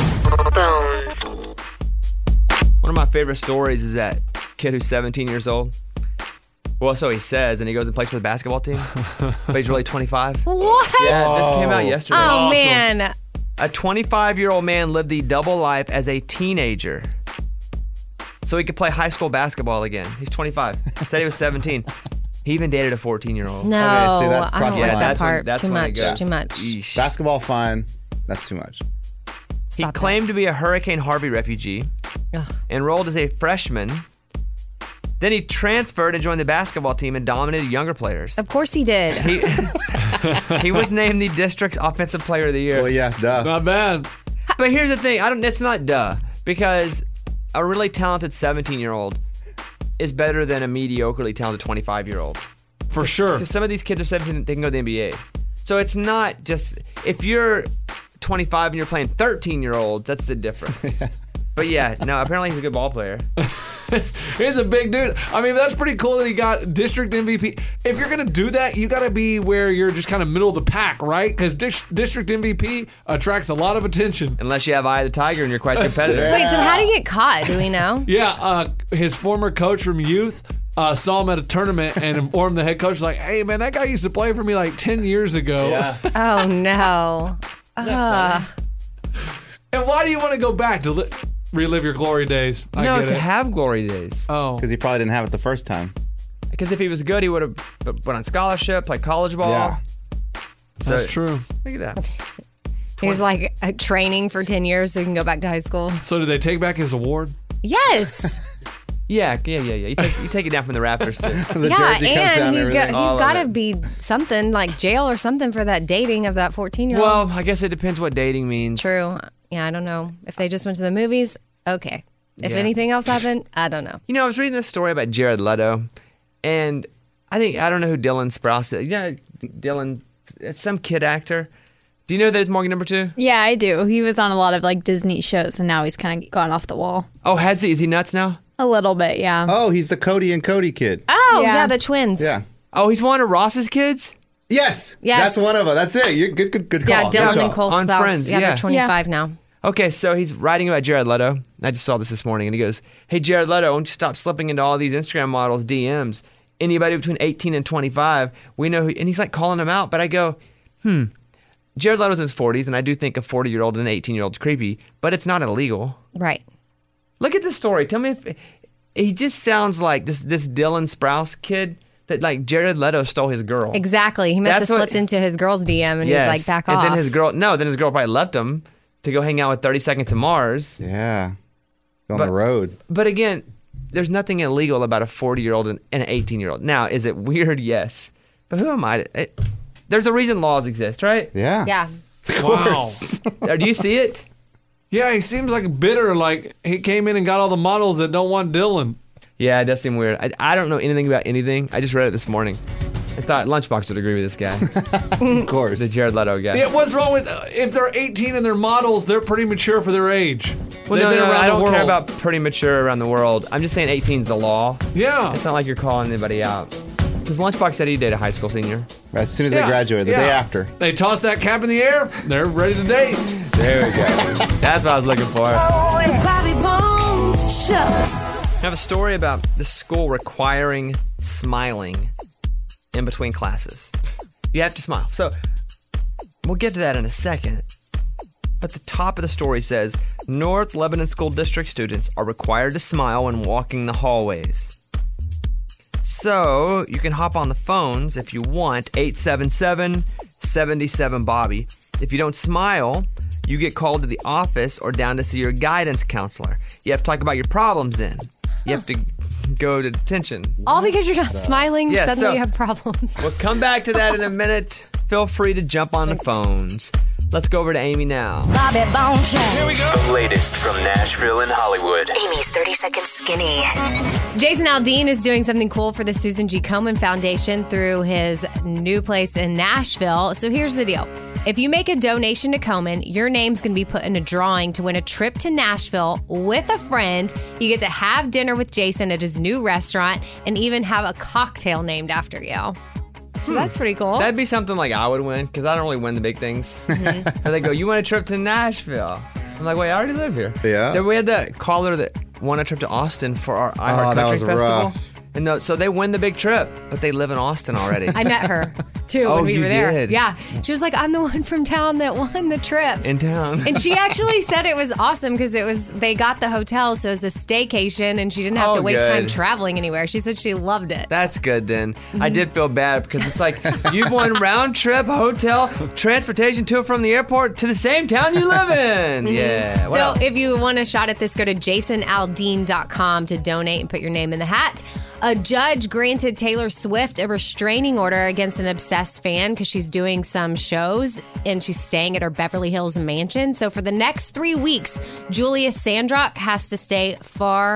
One of my favorite stories is that kid who's seventeen years old. Well, so he says, and he goes and plays for the basketball team, but he's really twenty-five.
What?
Yeah, this came out yesterday.
Oh,
Awesome.
man.
A twenty-five-year-old man lived the double life as a teenager so he could play high school basketball again. He's twenty-five. Said he was seventeen. He even dated a fourteen-year-old.
No,
Okay, see, that's
I
cross
don't
the
like
line.
that
that's when-
part.
that's
too
when it
much.
goes.
Too much.
Yeesh.
Basketball, fine. That's too much.
He
Stop
claimed to be a Hurricane Harvey refugee,
Ugh.
enrolled as a freshman. Then he transferred and joined the basketball team and dominated younger players.
Of course he did.
He, he was named the district's offensive player of the year.
Well, yeah, duh.
Not bad.
But here's the thing, I don't. It's not duh, because a really talented seventeen-year-old is better than a mediocrely talented twenty-five-year-old.
For sure.
Because some of these kids are seventeen, they can go to the N B A. So it's not just if you're twenty-five and you're playing thirteen-year-olds, that's the difference. But yeah, no, apparently he's a good ball player.
He's a big dude. I mean, that's pretty cool that he got district M V P. If you're going to do that, you got to be where you're just kind of middle of the pack, right? Because dis- district M V P attracts a lot of attention.
Unless you have Eye of the Tiger and you're quite competitive.
Wait, so how did he get caught? Do we know?
Yeah, uh, his former coach from youth uh, saw him at a tournament and informed the head coach, like, hey, man, that guy used to play for me like ten years ago.
Yeah.
Oh, no. Uh,
And why do you want to go back to li- relive your glory days? I
no,
get
to
it.
have glory days.
Oh.
Because he probably didn't have it the first time.
Because if he was good, he would have went on scholarship, played college ball.
Yeah.
That's true.
Look at that.
he was like uh, training for ten years so he can go back to high school.
So did they take back his award?
Yes.
Yeah, yeah, yeah, yeah. You take, you take it down from the Raptors, too.
The
yeah,
jersey comes down
and
and
he
everything.
got,
All
he's
of
got to
it.
be something like jail or something for that dating of that fourteen-year-old.
Well, I guess it depends what dating means.
True. Yeah, I don't know. If they just went to the movies, okay. If
Yeah.
anything else happened, I don't know.
You know, I was reading this story about Jared Leto, and I think, I don't know who Dylan Sprouse is. You know, Dylan, it's some kid actor. Do you know that it's Morgan number two?
Yeah, I do. He was on a lot of like Disney shows, and now he's kind of gone off the wall.
Oh, has he? Is he nuts now?
A little bit, yeah.
Oh, he's the Cody and Cody kid.
Oh, yeah,
Yeah.
the twins.
Yeah.
Oh, he's one of Ross's kids?
Yes.
Yes.
That's one of them. That's it. You're good, good, good call.
Yeah,
Good
Dylan
call.
and Cole
On
Sprouse.
Friends,
yeah,
yeah.
they're twenty-five now.
Okay, so he's writing about Jared Leto. I just saw this this morning, and he goes, hey, Jared Leto, why don't you stop slipping into all these Instagram models' D Ms? Anybody between eighteen and twenty-five, we know who, and he's like calling them out, but I go, hmm, Jared Leto's in his forties, and I do think a forty-year-old and an eighteen-year-old is creepy, but it's not illegal.
Right.
Look at this story. Tell me if, he just sounds like this, this Dylan Sprouse kid that like Jared Leto stole his girl.
Exactly. He must
That's
have
what-
slipped into his girl's D M and
Yes.
he's like, back
and
off.
then his girl, no, then his girl probably left him to go hang out with thirty Seconds to Mars.
Yeah. On
But-
the road.
But again, there's nothing illegal about a forty-year-old and an eighteen-year-old. Now, is it weird? Yes. But who am I? To, it, there's a reason laws exist, right?
Yeah.
Yeah.
Wow.
Uh, Do you see it?
Yeah, he seems like bitter. Like he came in and got all the models that don't want Dylan.
Yeah, it does seem weird. I, I don't know anything about anything. I just read it this morning. I thought Lunchbox would agree with this guy.
Of course.
The Jared Leto guy.
Yeah, what's wrong with uh, if they're eighteen and they're models? They're pretty mature for their age.
Well,
They've
no,
been
no,
around
I
the
don't care
world.
about pretty mature around the world. I'm just saying eighteen's the law.
Yeah.
It's not like you're calling anybody out. Because Lunchbox said he dated a high school senior.
As soon as
Yeah,
they graduate, the
yeah.
day after.
They toss that cap in the air. They're ready to date.
There we go.
That's what I was looking for. I
The Bobby Bones Show.
have a story about the school requiring smiling in between classes. You have to smile. So we'll get to that in a second. But the top of the story says North Lebanon School District students are required to smile when walking the hallways. So you can hop on the phones if you want, eight seven seven, seven seven, Bobby. If you don't smile, you get called to the office or down to see your guidance counselor. You have to talk about your problems then. You have to go to detention.
All because you're not smiling,
Yeah,
suddenly
so-
you have problems.
We'll come back to that in a minute. Feel free to jump on the phones. Let's go over to Amy now.
Bobby Bones Show. Here we go.
The latest from Nashville and Hollywood.
Amy's thirty Second Skinny.
Jason Aldean is doing something cool for the Susan G. Komen Foundation through his new place in Nashville. So here's the deal. If you make a donation to Komen, your name's going to be put in a drawing to win a trip to Nashville with a friend. You get to have dinner with Jason at his new restaurant and even have a cocktail named after you. So that's pretty cool.
That'd be something like I would win because I don't really win the big things.
Mm-hmm.
And they go, "You want a trip to Nashville?" I'm like, "Wait, I already live here."
Yeah.
Then we had that caller that won a trip to Austin for our I Heart
Oh, that
Country
was
Festival.
rough.
And no, so they win the big trip, but they live in Austin already.
I met her too
Oh,
when we
you
were there.
did?
Yeah. She was like, I'm the one from town that won the trip.
in town.
And she actually said it was awesome because it was they got the hotel, so it was a staycation, and she didn't have
Oh,
to waste time
good.
traveling anywhere. She said she loved it.
That's good then.
Mm-hmm.
I did feel bad because it's like you've won round trip, hotel, transportation to and from the airport to the same town you live in. Yeah.
So
Well,
if you want a shot at this, go to jason aldean dot com to donate and put your name in the hat. A judge granted Taylor Swift a restraining order against an obsessed fan because she's doing some shows and she's staying at her Beverly Hills mansion. So for the next three weeks, Julia Sandrock has to stay far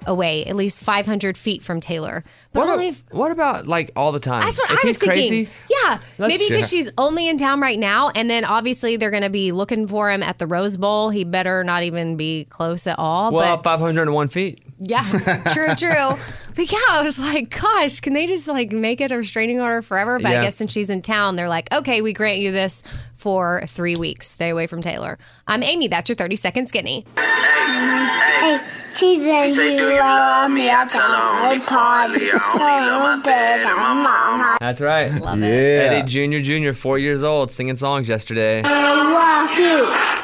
away, at least five hundred feet from Taylor. But
What,
only.
about, what about like all the time?
That's what
if
I was
he's
thinking.
crazy,
Yeah,
Let's-
maybe because
yeah.
she's only in town right now, and then obviously they're going to be looking for him at the Rose Bowl. He better not even be close at all.
well,
but
five hundred one feet.
yeah, true, true. But yeah, I was like, gosh, can they just like make it a restraining order forever? But
Yeah.
I guess since she's in town, they're like, okay, we grant you this for three weeks. Stay away from Taylor. I'm Amy. That's your thirty second skinny.
Hey, she said,
say,
you love me, I tell her only partly. I only love my dad and my mama.
That's right.
Love
Yeah.
Eddie Junior Junior, four years old, singing songs yesterday.
Walk you.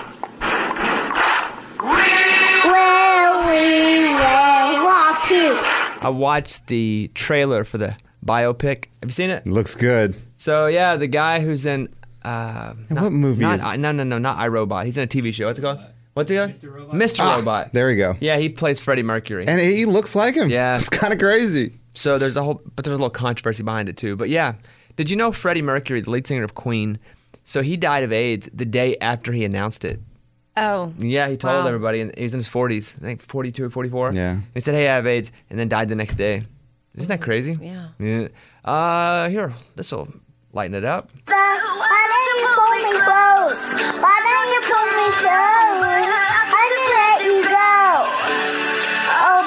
Well, we will walk you.
I watched the trailer for the biopic. Have you seen it?
Looks good.
So yeah, the guy who's in uh, not,
what movie
not,
is it?
I- No, no, no, not iRobot. He's in a T V show. What's it called? What's it called? Mister Robot. Mister
Ah,
Robot.
There we go.
Yeah, he plays Freddie Mercury.
And he looks like him.
Yeah.
It's kind of crazy.
So there's a whole, but there's a little controversy behind it too. But yeah, did you know Freddie Mercury, the lead singer of Queen, so he died of AIDS the day after he announced it.
Oh.
Yeah, he told
Wow.
everybody, and he was in his forties, I think forty-two or forty-four.
Yeah.
He said, "Hey, I have AIDS," and then died the next day. Isn't that crazy?
Yeah.
Yeah. Uh, here, this will lighten it up.
So, why don't you pull me close? Why don't you pull me close? I just let you go. Oh,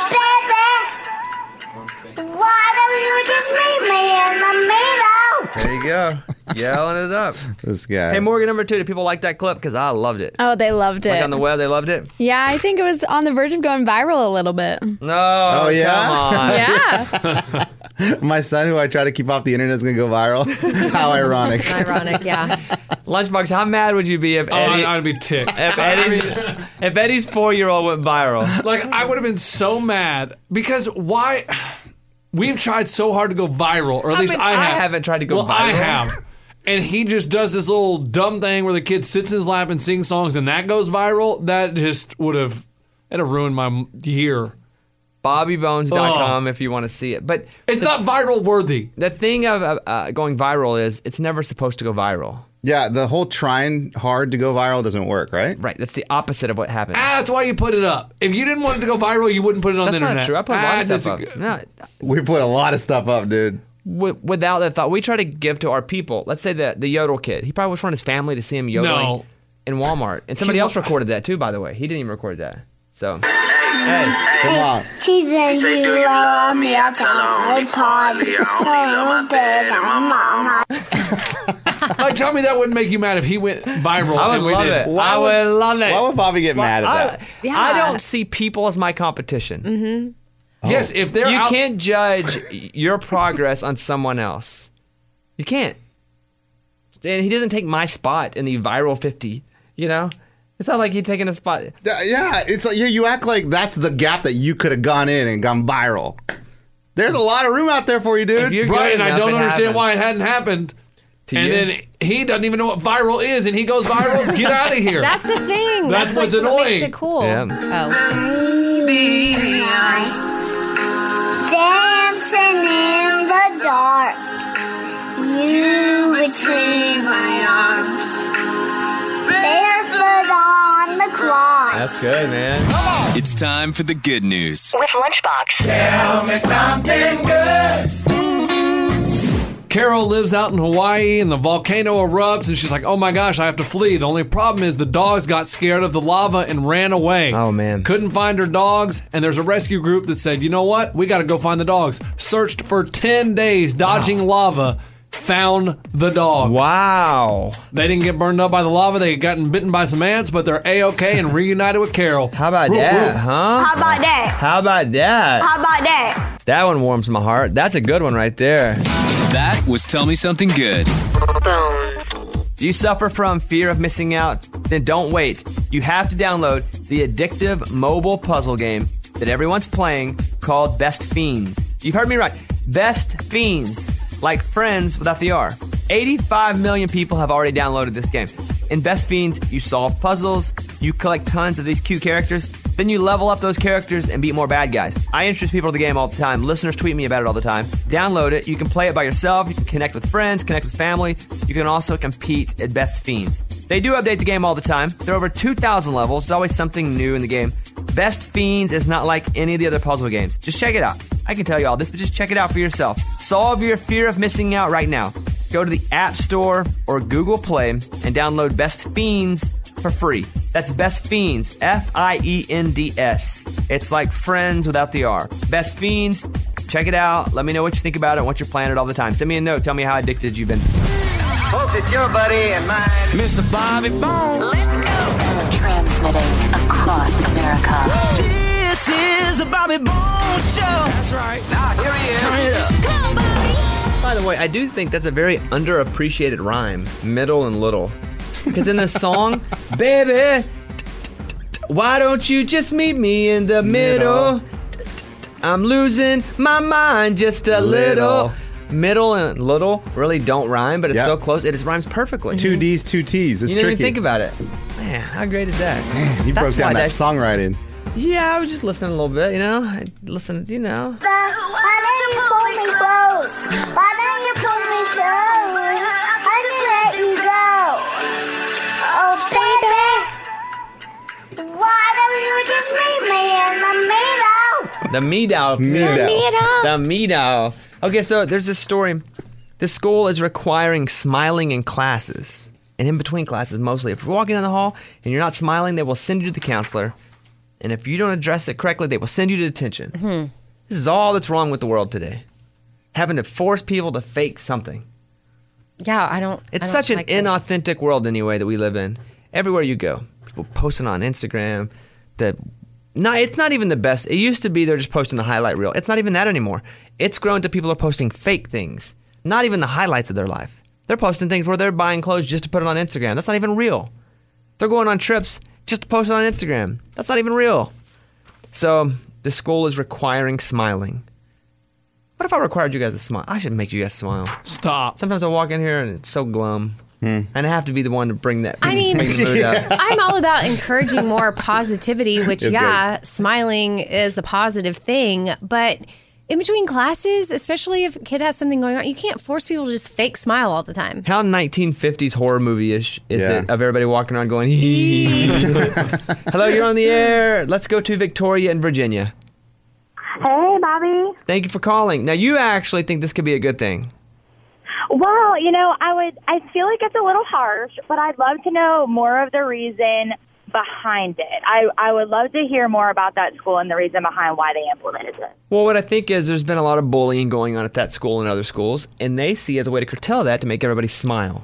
baby. Why don't you just meet me in the middle?
There you go. Yelling it up.
This guy.
Hey, Morgan, number two. Did people like that clip? Because I loved it.
Oh, they loved it.
Like on the web, they loved it.
Yeah, I think it was on the verge of going viral a little bit.
No.
Oh, yeah?
Come on.
Yeah.
My son, who I try to keep off the internet, is going to go viral. How ironic.
Ironic, yeah.
Lunchbox, how mad would you be if
Oh,
Eddie,
I'd, I'd be ticked.
if Eddie's, if Eddie's four-year-old went viral?
Like, I would have been so mad because why? We've tried so hard to go viral, or at
I
least
mean,
I
I
have.
haven't tried to go
well,
viral.
I have. And he just does this little dumb thing where the kid sits in his lap and sings songs, and that goes viral. That just would have, it'd have ruined my year.
Bobby Bones dot com if you want to see it. But
It's
the,
not viral worthy.
the thing of uh, uh, going viral is it's never supposed to go viral.
Yeah, the whole trying hard to go viral doesn't work, right?
Right. That's the opposite of what happened.
Ah, that's why you put it up. If you didn't want it to go viral, you wouldn't put it on
That's
the internet.
not true. I put a lot
Ah,
of stuff
dis-
up. No,
We put a lot of stuff up, dude.
w- without that thought, we try to give to our people. Let's say the the yodel kid. He probably was wanted his family to see him yodeling
No.
in Walmart, and somebody
He
else
wa-
recorded that too. By the way, he didn't even record that. So, hey,
Come on.
She said, you love me, I tell her only partly. I only love my dad and my mama.
Like, tell me that wouldn't make you mad if he went viral.
I
and
would
we
love
did.
it. I would love it.
Why would Bobby get mad at
I,
that?
Yeah.
I don't see people as my competition.
Mm-hmm.
Yes, if they're
You
out,
can't judge your progress on someone else. You can't. And he doesn't take my spot in the viral fifty. You know, it's not like he's taking a spot.
Yeah, yeah, it's like, yeah, you act like that's the gap that you could have gone in and gone viral. There's a lot of room out there for you,
If
dude.
you're
right,
good
and I
enough,
don't
it
understand
happens.
why it hadn't happened.
To
and
you?
then he doesn't even know what viral is, and he goes viral. Get out of here.
That's the thing.
That's
That's,
what's
like what
annoying.
makes it cool.
Yeah.
Oh.
Baby, dancing in the dark. You between my arms. Barefoot on the cross.
That's good, man.
It's time for the good news.
With Lunchbox.
Tell me something good.
Carol lives out in Hawaii, and the volcano erupts, and she's like, "Oh my gosh, I have to flee." The only problem is the dogs got scared of the lava and ran away.
Oh, man.
Couldn't find her dogs, and there's a rescue group that said, "You know what? We got to go find the dogs." Searched for ten days, dodging lava. Found the dogs.
Wow.
They didn't get burned up by the lava. They had gotten bitten by some ants, but they're A-okay and reunited with Carol.
How about
Roof,
that,
roof.
huh?
How about that?
How about that?
How about that?
That one warms my heart. That's a good one right there.
That was Tell Me Something Good.
Bones.
If you suffer from fear of missing out, then don't wait. You have to download the addictive mobile puzzle game that everyone's playing called Best Fiends. You've heard me right. Best Fiends. Like friends without the R. eighty-five million people have already downloaded this game. In Best Fiends, you solve puzzles, you collect tons of these cute characters, then you level up those characters and beat more bad guys. I introduce people to the game all the time. Listeners tweet me about it all the time. Download it. You can play it by yourself. You can connect with friends, connect with family. You can also compete at Best Fiends. They do update the game all the time. There are over two thousand levels. There's always something new in the game. Best Fiends is not like any of the other puzzle games. Just check it out. I can tell you all this, but just check it out for yourself. Solve your fear of missing out right now. Go to the App Store or Google Play and download Best Fiends for free. That's Best Fiends, F I E N D S. It's like friends without the R. Best Fiends, check it out. Let me know what you think about it and what you're playing it all the time. Send me a note. Tell me how addicted you've been.
Folks, it's your buddy and mine, Mister Bobby Bones. Let's go.
Transmitting across America.
This is the Bobby Bones Show. That's right. Now, here he is. Turn it up. Come on, Bobby.
By the way, I do think that's a very underappreciated rhyme, middle and little. Because in the song, baby, why don't you just meet me in the middle? I'm losing my mind just a little. Middle and little really don't rhyme, but it's
Yep.
so close. It just rhymes perfectly.
Two D's, two T's. It's
you didn't
tricky.
even think about it. Man, how great is that?
Man, you
That's
broke down
why
that songwriting.
Yeah, I was just listening a little bit, you know? I listened, you know.
Why don't you pull me close? Why don't you pull me close? I just let you go. Oh, baby. Why don't you just meet me in the middle?
The Meadow.
Meadow.
The Meadow. Okay, so there's this story. This school is requiring smiling in classes. And in between classes, mostly. If you're walking down the hall and you're not smiling, they will send you to the counselor. And if you don't address it correctly, they will send you to detention.
Hmm.
This is all that's wrong with the world today. Having to force people to fake something.
Yeah, I don't.
It's
I don't
such an
like this.
inauthentic world anyway that we live in. Everywhere you go, people posting on Instagram. That no, it's not even the best. It used to be they're just posting the highlight reel. It's not even that anymore. It's grown to people are posting fake things. Not even the highlights of their life. They're posting things where they're buying clothes just to put it on Instagram. That's not even real. They're going on trips just to post it on Instagram. That's not even real. So the school is requiring smiling. What if I required you guys to smile? I should make you guys smile.
Stop.
Sometimes I walk in here and it's so glum. And I have to be the one to bring that.
I mean,
bring the mood up.
I'm all about encouraging more positivity, which,
You're
yeah, smiling is a positive thing. But in between classes, especially if a kid has something going on, you can't force people to just fake smile all the time.
How nineteen fifties horror movie-ish is
Yeah.
it of everybody walking around going, hee. Hello, you're on the air. Let's go to Victoria in Virginia.
Hey, Bobby.
Thank you for calling. Now, you actually think this could be a good thing.
Well, you know, I would. I feel like it's a little harsh, but I'd love to know more of the reason behind it. I, I would love to hear more about that school and the reason behind why they implemented it.
Well, what I think is there's been a lot of bullying going on at that school and other schools, and they see as a way to curtail that to make everybody smile.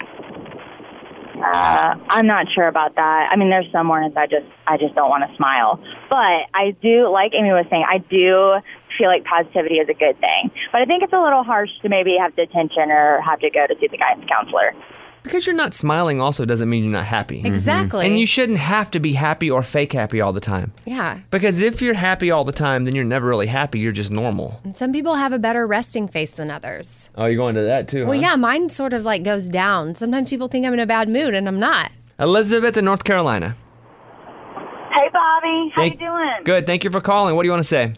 Uh, I'm not sure about that. I mean, there's some mornings I just I just don't want to smile. But I do, like Amy was saying, I do feel like positivity is a good thing. But I think it's a little harsh to maybe have detention or have to go to see the guidance counselor.
Because you're not smiling also doesn't mean you're not happy.
Exactly.
And you shouldn't have to be happy or fake happy all the time.
Yeah.
Because if you're happy all the time, then you're never really happy. You're just normal.
And some people have a better resting face than others.
Oh, you're going to that too,
Well,
huh?
yeah, mine sort of like goes down. Sometimes people think I'm in a bad mood, and I'm not.
Elizabeth in North Carolina.
Hey, Bobby. How
Thank-
you doing?
Good. Thank you for calling. What do you want to say?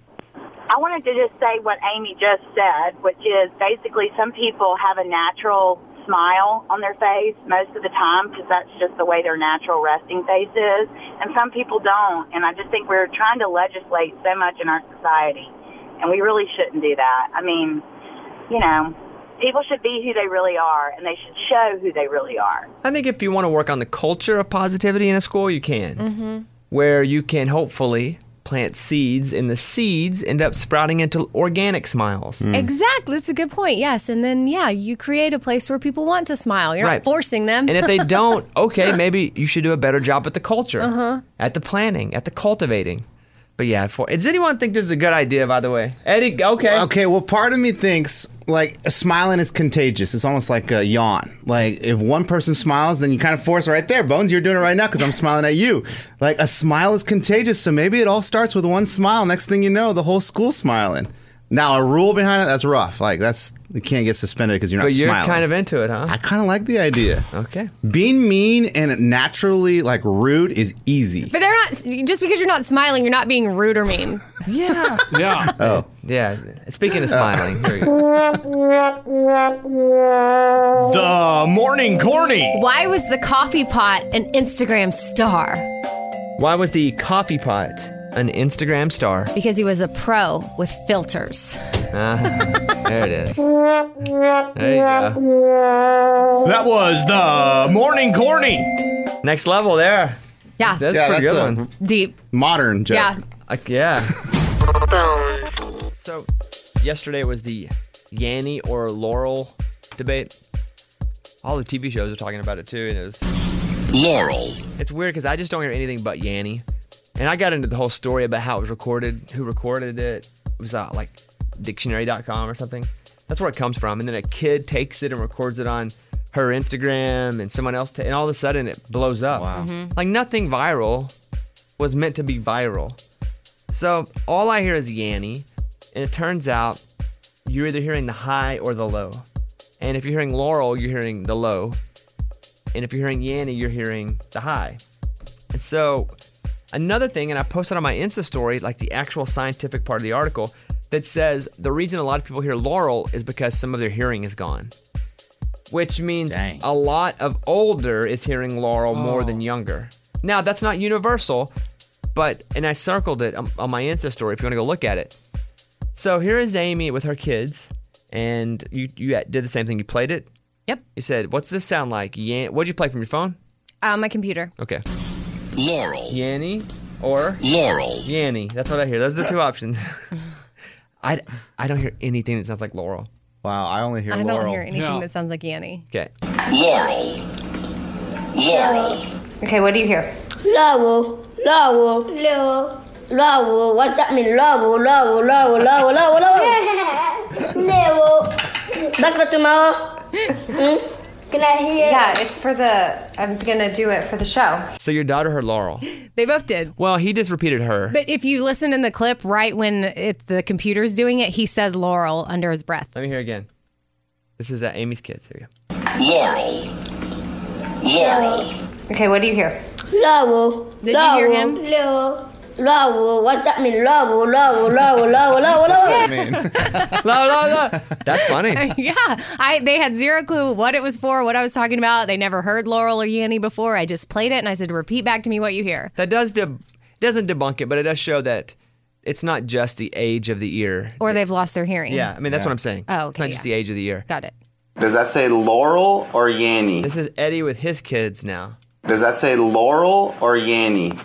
I wanted to just say what Amy just said, which is basically some people have a natural smile on their face most of the time because that's just the way their natural resting face is, and some people don't. And I just think we're trying to legislate so much in our society, and we really shouldn't do that. I mean, you know, people should be who they really are, and they should show who they really are.
I think if you want to work on the culture of positivity in a school, you can.
Mm-hmm.
Where you can hopefully plant seeds, and the seeds end up sprouting into organic smiles.
Exactly. That's a good point. Yes. And then, yeah, you create a place where people want to smile. You're
Right.
not forcing them.
And if they don't, okay, maybe you should do a better job at the culture,
Uh-huh.
at the planning, at the cultivating. But yeah, for, does anyone think this is a good idea, by the way? Eddie, okay.
Okay, well, part of me thinks, like, smiling is contagious. It's almost like a yawn. Like, if one person smiles, then you kind of force it right there. Bones, you're doing it right now because I'm smiling at you. Like, a smile is contagious, so maybe it all starts with one smile. Next thing you know, the whole school's smiling. Now, a rule behind it, that's rough. Like, that's, you can't get suspended because you're not
But you're
smiling.
kind of into it, huh?
I kind of like the idea.
Okay.
Being mean and naturally, like, rude is easy.
But they're not, just because you're not smiling, you're not being rude or mean.
Yeah.
Yeah.
Oh.
Yeah. Speaking of smiling, here we go.
The Morning Corny.
Why was the coffee pot an Instagram star?
Why was the coffee pot an Instagram star?
Because he was a pro with filters.
Ah, there it is. There you go.
That was the Morning Corny.
Next level there.
Yeah.
That's
Yeah,
a pretty
that's
good
a-
one.
Deep.
Modern joke.
Yeah.
Uh, yeah. So, yesterday was the Yanny or Laurel debate. All the T V shows are talking about it too, and it was
Laurel.
It's weird because I just don't hear anything but Yanny. And I got into the whole story about how it was recorded, who recorded it. It was uh, like dictionary dot com or something. That's where it comes from. And then a kid takes it and records it on her Instagram, and someone else, ta- and all of a sudden it blows up.
Wow.
Mm-hmm.
Like nothing viral was meant to be viral. So all I hear is Yanny, and it turns out you're either hearing the high or the low. And if you're hearing Laurel, you're hearing the low. And if you're hearing Yanny, you're hearing the high. And so another thing, and I posted on my Insta story, like the actual scientific part of the article, that says the reason a lot of people hear Laurel is because some of their hearing is gone. Which means
Dang.
a lot of older is hearing Laurel more
Oh.
than younger. Now, that's not universal, but, and I circled it on, on my Insta story if you want to go look at it. So here is Amy with her kids, and you, you did the same thing. You played it.
Yep.
You said, what's this sound like? Yan- What'd you play from your phone?
Uh, my computer.
Okay.
Laurel.
Yanny or
Laurel.
Yanny. That's what I hear. Those are the two options. I, I don't hear anything that sounds like Laurel.
Wow, I only hear
I
Laurel.
don't hear anything
Yeah.
that sounds like Yanny.
Okay.
Laurel. Laurel.
Okay, what do you hear?
Laurel, Laurel, Laurel, Laurel. What's that mean? Laurel, Laurel, Laurel, Laurel, Laurel, Laurel. Laurel. That's for tomorrow. Hmm? Can I hear?
Yeah, it's for the, I'm going to do it for the show.
So your daughter heard Laurel.
They both did.
Well, he just repeated her.
But if you listen in the clip, right when it, the computer's doing it, he says Laurel under his breath.
Let me hear again. This is uh, Amy's kids. Here we go.
Laurel. Laurel.
Okay, what do you hear?
Laurel.
Did you hear
Laurel,
him?
Laurel. Laurel. What's that mean? Laurel, Laurel, Laurel, Laurel, Laurel, Laurel.
La, la, la. That's funny.
Yeah, I they had zero clue what it was for, what I was talking about. They never heard Laurel or Yanny before. I just played it and I said, repeat back to me what you hear.
That does deb- doesn't debunk it, but it does show that it's not just the age of the ear.
Or they've lost their hearing.
Yeah, I mean, that's
Yeah.
what I'm saying.
Oh,
It's not
okay,
just
yeah.
the age of the ear.
Got it.
Does that say Laurel or Yanny?
This is Eddie with his kids now.
Does that say Laurel or Yanny?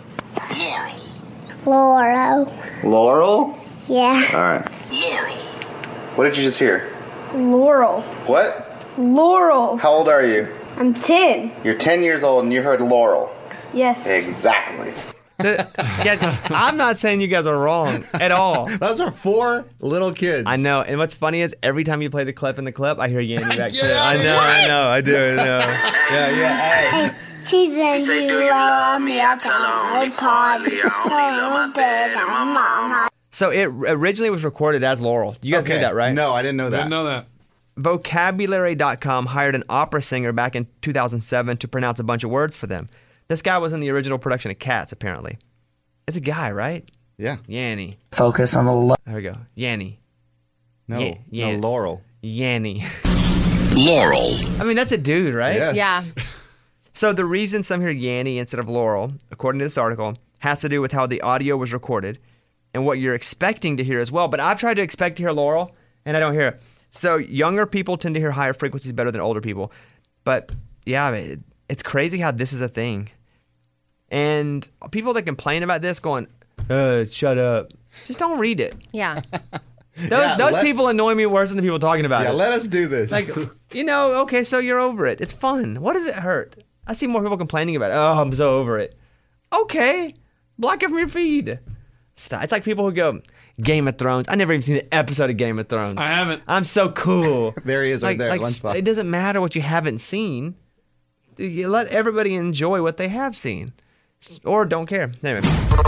Laurel.
Laurel?
Yeah.
All right.
Laurel.
What did you just hear?
Laurel.
What?
Laurel.
How old are you?
I'm ten.
You're ten years old and you heard Laurel.
Yes.
Exactly.
The- guys, I'm not saying you guys are wrong at all.
Those are four little kids.
I know, and what's funny is every time you play the clip in the clip, I hear Yanny back
Get
too.
out
I
of
know, I know, I do, I know. Yeah, yeah. Hey.
She said, do you love me? I tell her only partly. I only love my dad and my mama.
So it originally was recorded as Laurel. You guys
Okay.
knew that, right?
No, I didn't know that.
Didn't know that.
Vocabulary dot com hired an opera singer back in two thousand seven to pronounce a bunch of words for them. This guy was in the original production of Cats, apparently. It's a guy, right?
Yeah.
Yanny.
Focus on the lo-
There we go. Yanny.
No.
Yeah, yeah.
No, Laurel.
Yanny.
Laurel.
I mean, that's a dude, right?
Yes.
Yeah.
So the reason some hear Yanny instead of Laurel, according to this article, has to do with how the audio was recorded and what you're expecting to hear as well. But I've tried to expect to hear Laurel, and I don't hear it. So younger people tend to hear higher frequencies better than older people. But yeah, it, it's crazy how this is a thing. And people that complain about this going, uh, shut up. Just don't read it.
Yeah.
Those,
Yeah,
those
let-
people annoy me worse than the people talking about
Yeah,
it.
let us do this.
Like, you know, okay, so you're over it. It's fun. What does it hurt? I see more people complaining about it. Oh, I'm so over it. Okay. Block it from your feed. Stop. It's like people who go, Game of Thrones. I never even seen an episode of Game of Thrones.
I haven't.
I'm so cool.
There he is right
like,
there,
like,
Lunchbox.
it doesn't matter what you haven't seen. You let everybody enjoy what they have seen. Or don't care. Anyway.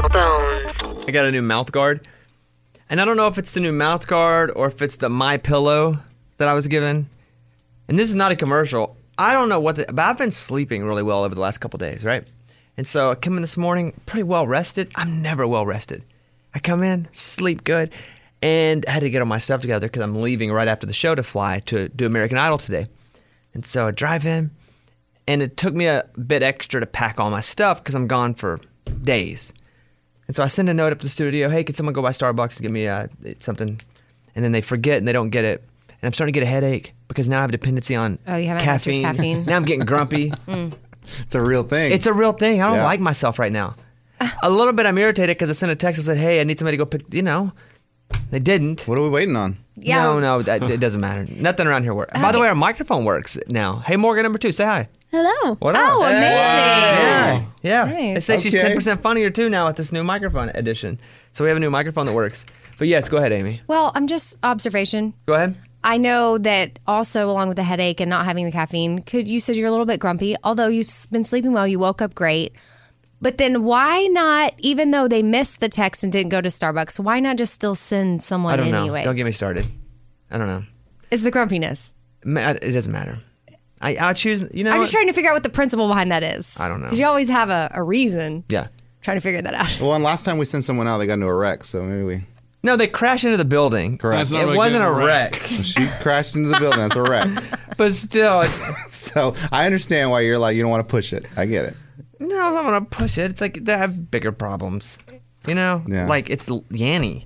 I got a new mouth guard. And I don't know if it's the new mouth guard or if it's the My Pillow that I was given. And this is not a commercial. I don't know what the, but I've been sleeping really well over the last couple days, right? And so I come in this morning pretty well rested. I'm never well rested. I come in, sleep good, and I had to get all my stuff together because I'm leaving right after the show to fly to do American Idol today. And so I drive in, and it took me a bit extra to pack all my stuff because I'm gone for days. And so I send a note up to the studio, hey, could someone go by Starbucks and give me uh, something? And then they forget and they don't get it. And I'm starting to get a headache because now I have a dependency on
Oh, you haven't had your
caffeine.
caffeine.
Now I'm getting grumpy.
Mm.
It's a real thing.
It's a real thing. I don't
Yeah.
like myself right now. A little bit I'm irritated because I sent a text and said, hey, I need somebody to go pick, you know. They didn't.
What are we waiting on?
Yeah.
No, no, that, it doesn't matter. Nothing around here works. By the way, our microphone works now. Hey, Morgan number two, say hi.
Hello.
What
Oh,
up?
amazing.
Yeah, yeah.
Nice.
They say she's
Okay.
ten percent funnier too now with this new microphone edition. So we have a new microphone that works. But yes, go ahead, Amy.
Well, I'm just observation.
Go ahead.
I know that also along with the headache and not having the caffeine, could you said you're a little bit grumpy, although you've been sleeping well, you woke up great. But then why not, even though they missed the text and didn't go to Starbucks, why not just still send someone
I don't know.
anyways?
Don't get me started. I don't know.
It's the grumpiness.
Ma- It doesn't matter. I I choose. You know.
I'm
what?
just trying to figure out what the principle behind that is.
I don't know.
Because you always have a, a reason.
Yeah.
Trying to figure that out.
Well, and last time we sent someone out, they got into a wreck, so maybe we.
No, they crashed into the building.
Correct.
That's not
It
really
wasn't
good,
a
a
wreck.
She crashed into the building. That's a wreck.
But still,
So I understand why you're like, you don't want to push it. I get it.
no, I'm not gonna push it. It's like they have bigger problems. You know,
Yeah.
like it's l- Yanny.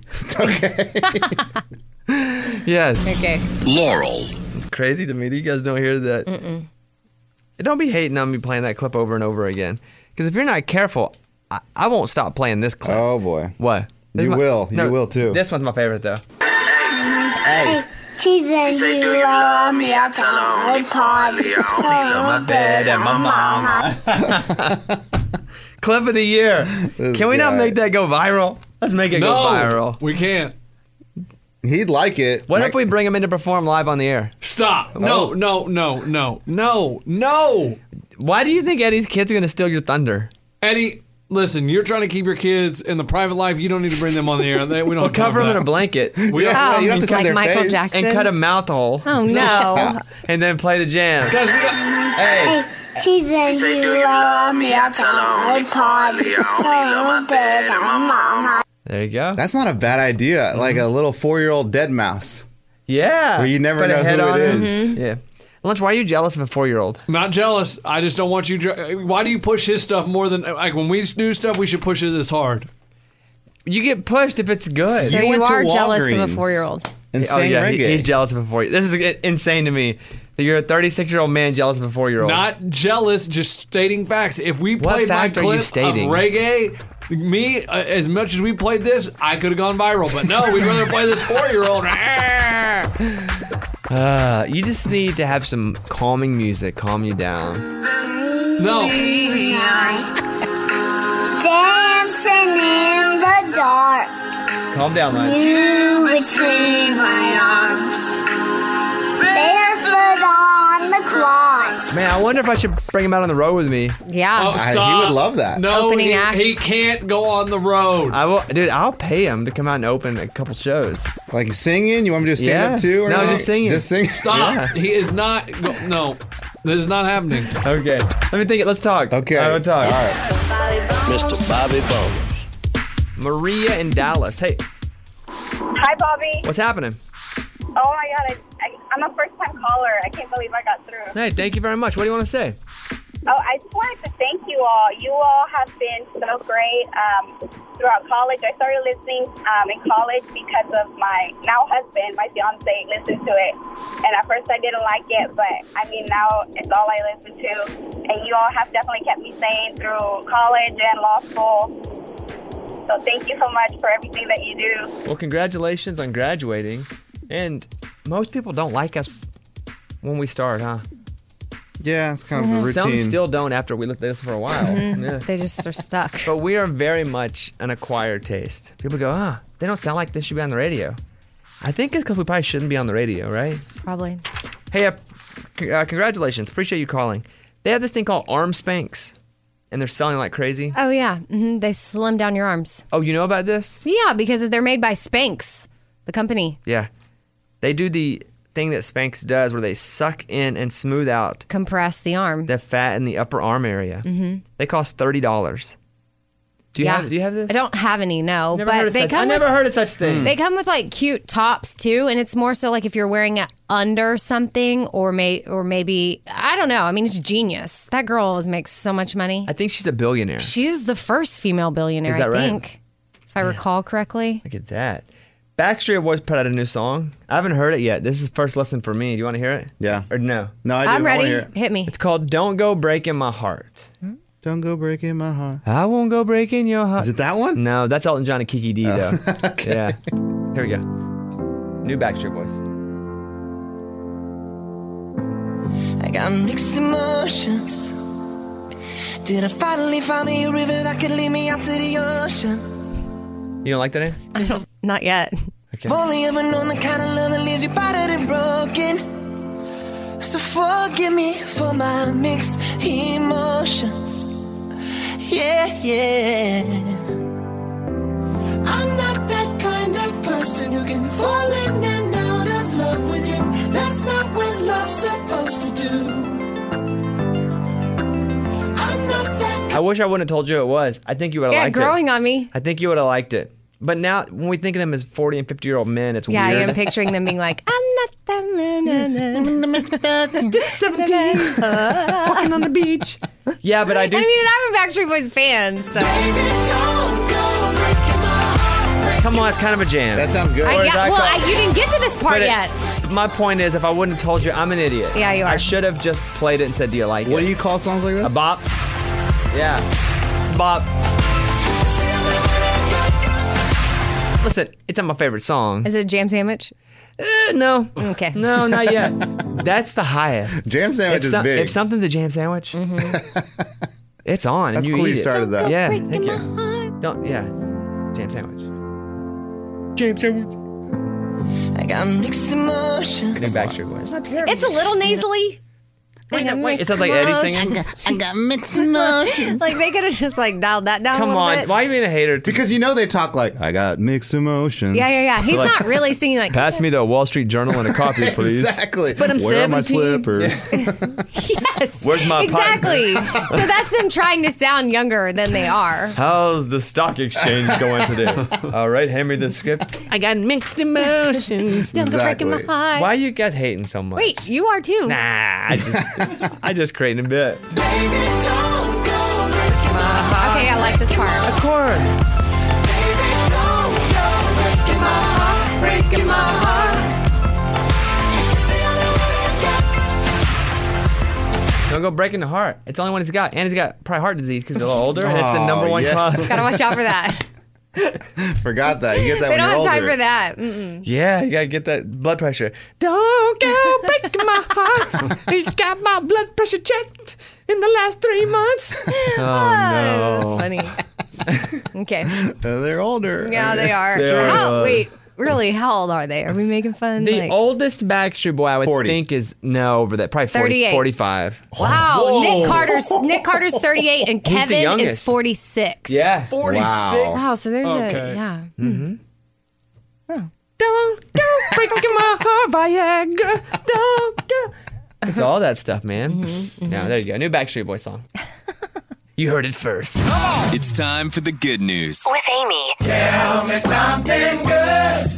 Okay.
Yes.
Okay.
Laurel.
It's crazy to me that you guys don't hear that.
Mm-mm.
Don't be hating on me playing that clip over and over again. Because if you're not careful, I, I won't stop playing this clip.
Oh boy.
What? This
You
is my-
will. You will too.
This one's my favorite though.
Hey.
She said, do you love me? I tell her only partly. I only love my bed and my mama.
Clip of the year.
This
Can we not
guy.
make that go viral? Let's make it
no,
go viral.
we can't.
He'd like it.
What
Mike-
if we bring him in to perform live on the air?
Stop.
Oh.
No, no, no, no, no, no.
Why do you think Eddie's kids are going to steal your thunder?
Eddie, listen, you're trying to keep your kids in the private life. You don't need to bring them on the air. They- We don't
We'll
have time
cover
for
them in
that.
a blanket.
We don't,
Yeah, you don't have to see
Like
their
Michael
face.
Jackson.
And cut a mouth hole.
Oh, no.
And then play the jam.
guys, we got,
Hey,
She said, do you love me? I tell her only partly. I only love my bed and my mama.
there you go.
That's not a bad idea. Like a little four-year-old dead mouse.
Yeah.
Where you never
Put a
know
head
who it
on
is.
Yeah. Lunch, why are you jealous of a four-year-old?
not jealous. I just don't want you. dr- Why do you push his stuff more than like when we do stuff? We should push it this hard.
You get pushed if it's good.
So
You
you,
went to
are jealous of a
Walgreens.
four-year-old.
And
oh
sang
yeah, he-
reggae.
he's jealous of a four. This is i- insane to me. That you're a thirty-six-year-old man jealous of a four-year-old.
Not jealous, just stating facts. If we
What
played my
fact are you
clip of
stating?
reggae, me, uh, as much as we played this, I could have gone viral. But no, we'd rather play this four-year-old.
Uh, you just need to have some calming music, calm you down.
No.
Dancing in the dark.
Calm down, Lunch.
You between my arms. Barefoot on the cross.
Man, I wonder if I should bring him out on the road with me.
Yeah.
Oh,
I-
stop.
he would love that.
No,
Opening
he,
act.
he can't go on the road.
I will, dude. I'll pay him to come out and open a couple shows.
Like singing? You want me to do stand
Yeah.
up too? Or
No,
anything?
just singing.
Just sing.
Stop.
Yeah.
He is not. Go, no, this is not happening.
Okay, let me think it. Let's talk.
Okay.
I want to talk.
All right.
Mister Bobby Bones.
Maria in Dallas. Hey,
Hi, Bobby.
what's happening?
Oh my God, I, I, I'm a first-time caller. I can't believe I got through.
Hey, thank you very much. What do you want to say?
Oh, I just wanted to thank you all. You all have been so great um, throughout college. I started listening um, in college because of my now husband, my fiance, listened to it. And at first I didn't like it, but I mean, now it's all I listen to. And you all have definitely kept me sane through college and law school. So thank you so much for everything that you do.
Well, congratulations on graduating. And most people don't like us when we start, huh?
Yeah, it's kind of a
Some
routine.
still don't after we listen to this for a while. Yeah.
They just are stuck.
But we are very much an acquired taste. People go, ah, they don't sound like this should be on the radio. I think it's because we probably shouldn't be on the radio, right?
Probably.
Hey, uh, c- uh, congratulations. Appreciate you calling. They have this thing called arm spanks, and they're selling like crazy.
Oh, yeah. hmm They slim down your arms.
Oh, you know about this?
Yeah, because they're made by Spanx, the company.
Yeah. They do the thing that Spanx does where they suck in and smooth out
Compress the arm.
the fat in the upper arm area.
Mhm.
They cost thirty dollars. Do you
yeah.
have? Do you have this?
I don't have any, no.
Never
but
heard of
they
such-
come
I never
with,
heard of such thing.
They come with like cute tops too, and it's more so like if you're wearing it under something, or may or maybe I don't know. I mean, it's genius. That girl is, makes so much money.
I think she's a billionaire.
She's the first female billionaire,
Is that
I
right?
think, if I recall correctly.
Look at that. Backstreet Boys put out a new song. I haven't heard it yet. This is the first listen for me. Do you want to hear it?
Yeah.
Or no?
No, I do.
I'm
I
ready.
wanna hear it.
Hit me.
It's called "Don't Go Breaking My Heart."
Don't go breaking my heart.
I won't go breaking your heart.
Is it that one?
No, that's Elton John and Kiki D, though.
okay.
Yeah. Here we go. New Backstreet Boys.
I got mixed emotions. Did I finally find me a river that could lead me out to the ocean?
You don't like that, Ann?
Not yet.
Okay.
I've only ever known the kind of love that leaves you battered and broken. So forgive me for my mixed emotions. Yeah, yeah. I'm not that kind of person who can fall in and out of love with you. That's not what love's supposed to do. I'm not that.
I wish I wouldn't have told you it was. I think you would have
Yeah,
liked it.
growing on me.
I think you would have liked it. But now, when we think of them as forty and fifty year old men, it's
Yeah,
weird.
I am picturing them being like, I'm not that
seventeen, walking on the beach. Yeah, but I do.
I mean, I'm a Backstreet Boys fan, so.
Come on, it's kind of a jam.
That sounds good.
I,
Or did
yeah,
I
well,
call-
I, you didn't get to this part
But it-
yet.
My point is, if I wouldn't have told you, I'm an idiot.
Yeah, you are.
I should have just played it and said, "Do you like
What
it?"
do you call songs like this?
A bop. Yeah, it's a bop. Listen, it's not my favorite song.
Is it a jam sandwich?
Uh, no.
Okay.
No, not yet. That's the highest.
Jam sandwich
if
is
some-
big.
If something's a jam sandwich, it's on.
That's
and you
cool
eat
you
it.
started that.
Yeah,
breaking
thank
my
you. Don't. Yeah, jam sandwich. Jam sandwich.
I got mixed emotions.
New Backstreet Boys. It's not terrible.
It's a little nasally.
Wait, no, wait. It sounds like Eddie singing.
I got mixed emotions.
Like they could have just like dialed that down a
Come
little
on,
bit.
why are you being a hater?
Because you know they talk like, I got mixed emotions.
Yeah, yeah, yeah. He's
Like-
not really singing like.
Pass me the Wall Street Journal and a copy, please.
Exactly.
But I'm
Where are my
seventeen.
slippers?
Yes.
Where's my pipe?
exactly? So that's them trying to sound younger than they are.
How's the stock exchange going today? All right, hand me the script. I got mixed emotions.
Don't go breaking my
Exactly.
heart.
Why are you guys hating so much?
Wait, you are too.
Nah, I just, I just created a bit.
Okay, I like this part.
Of course.
Breaking my heart.
Don't go breaking the heart. It's the only one he's got. And he's got probably heart disease because he's a little older. And it's the
Oh,
number one
yeah.
cause.
Gotta watch out for that.
Forgot that. You get that
They
when
don't
you're
have time
older.
for that. Mm-mm.
Yeah, you gotta get that blood pressure. Don't go breaking my heart. You got my blood pressure checked in the last three months. Oh, no.
That's funny. Okay.
Uh, they're older.
Yeah, they are.
They are.
How, wait, really? How old are they? Are we making fun?
The
like,
oldest Backstreet Boy I would
forty.
think is no over that. Probably forty,
thirty-eight.
forty-five.
wow,
Whoa.
Nick Carter's Nick Carter's thirty-eight and
He's the
Kevin is
youngest.
forty-six.
Yeah.
forty-six.
Wow.
Wow. So there's
Okay.
a yeah.
Mm-hmm. Don't go breaking my heart, Viagra. Don't go. It's all that stuff, man.
Mm-hmm,
Yeah, there you go. New Backstreet Boy song. You heard it first.
It's time for the good news.
With Amy.
Tell me something good.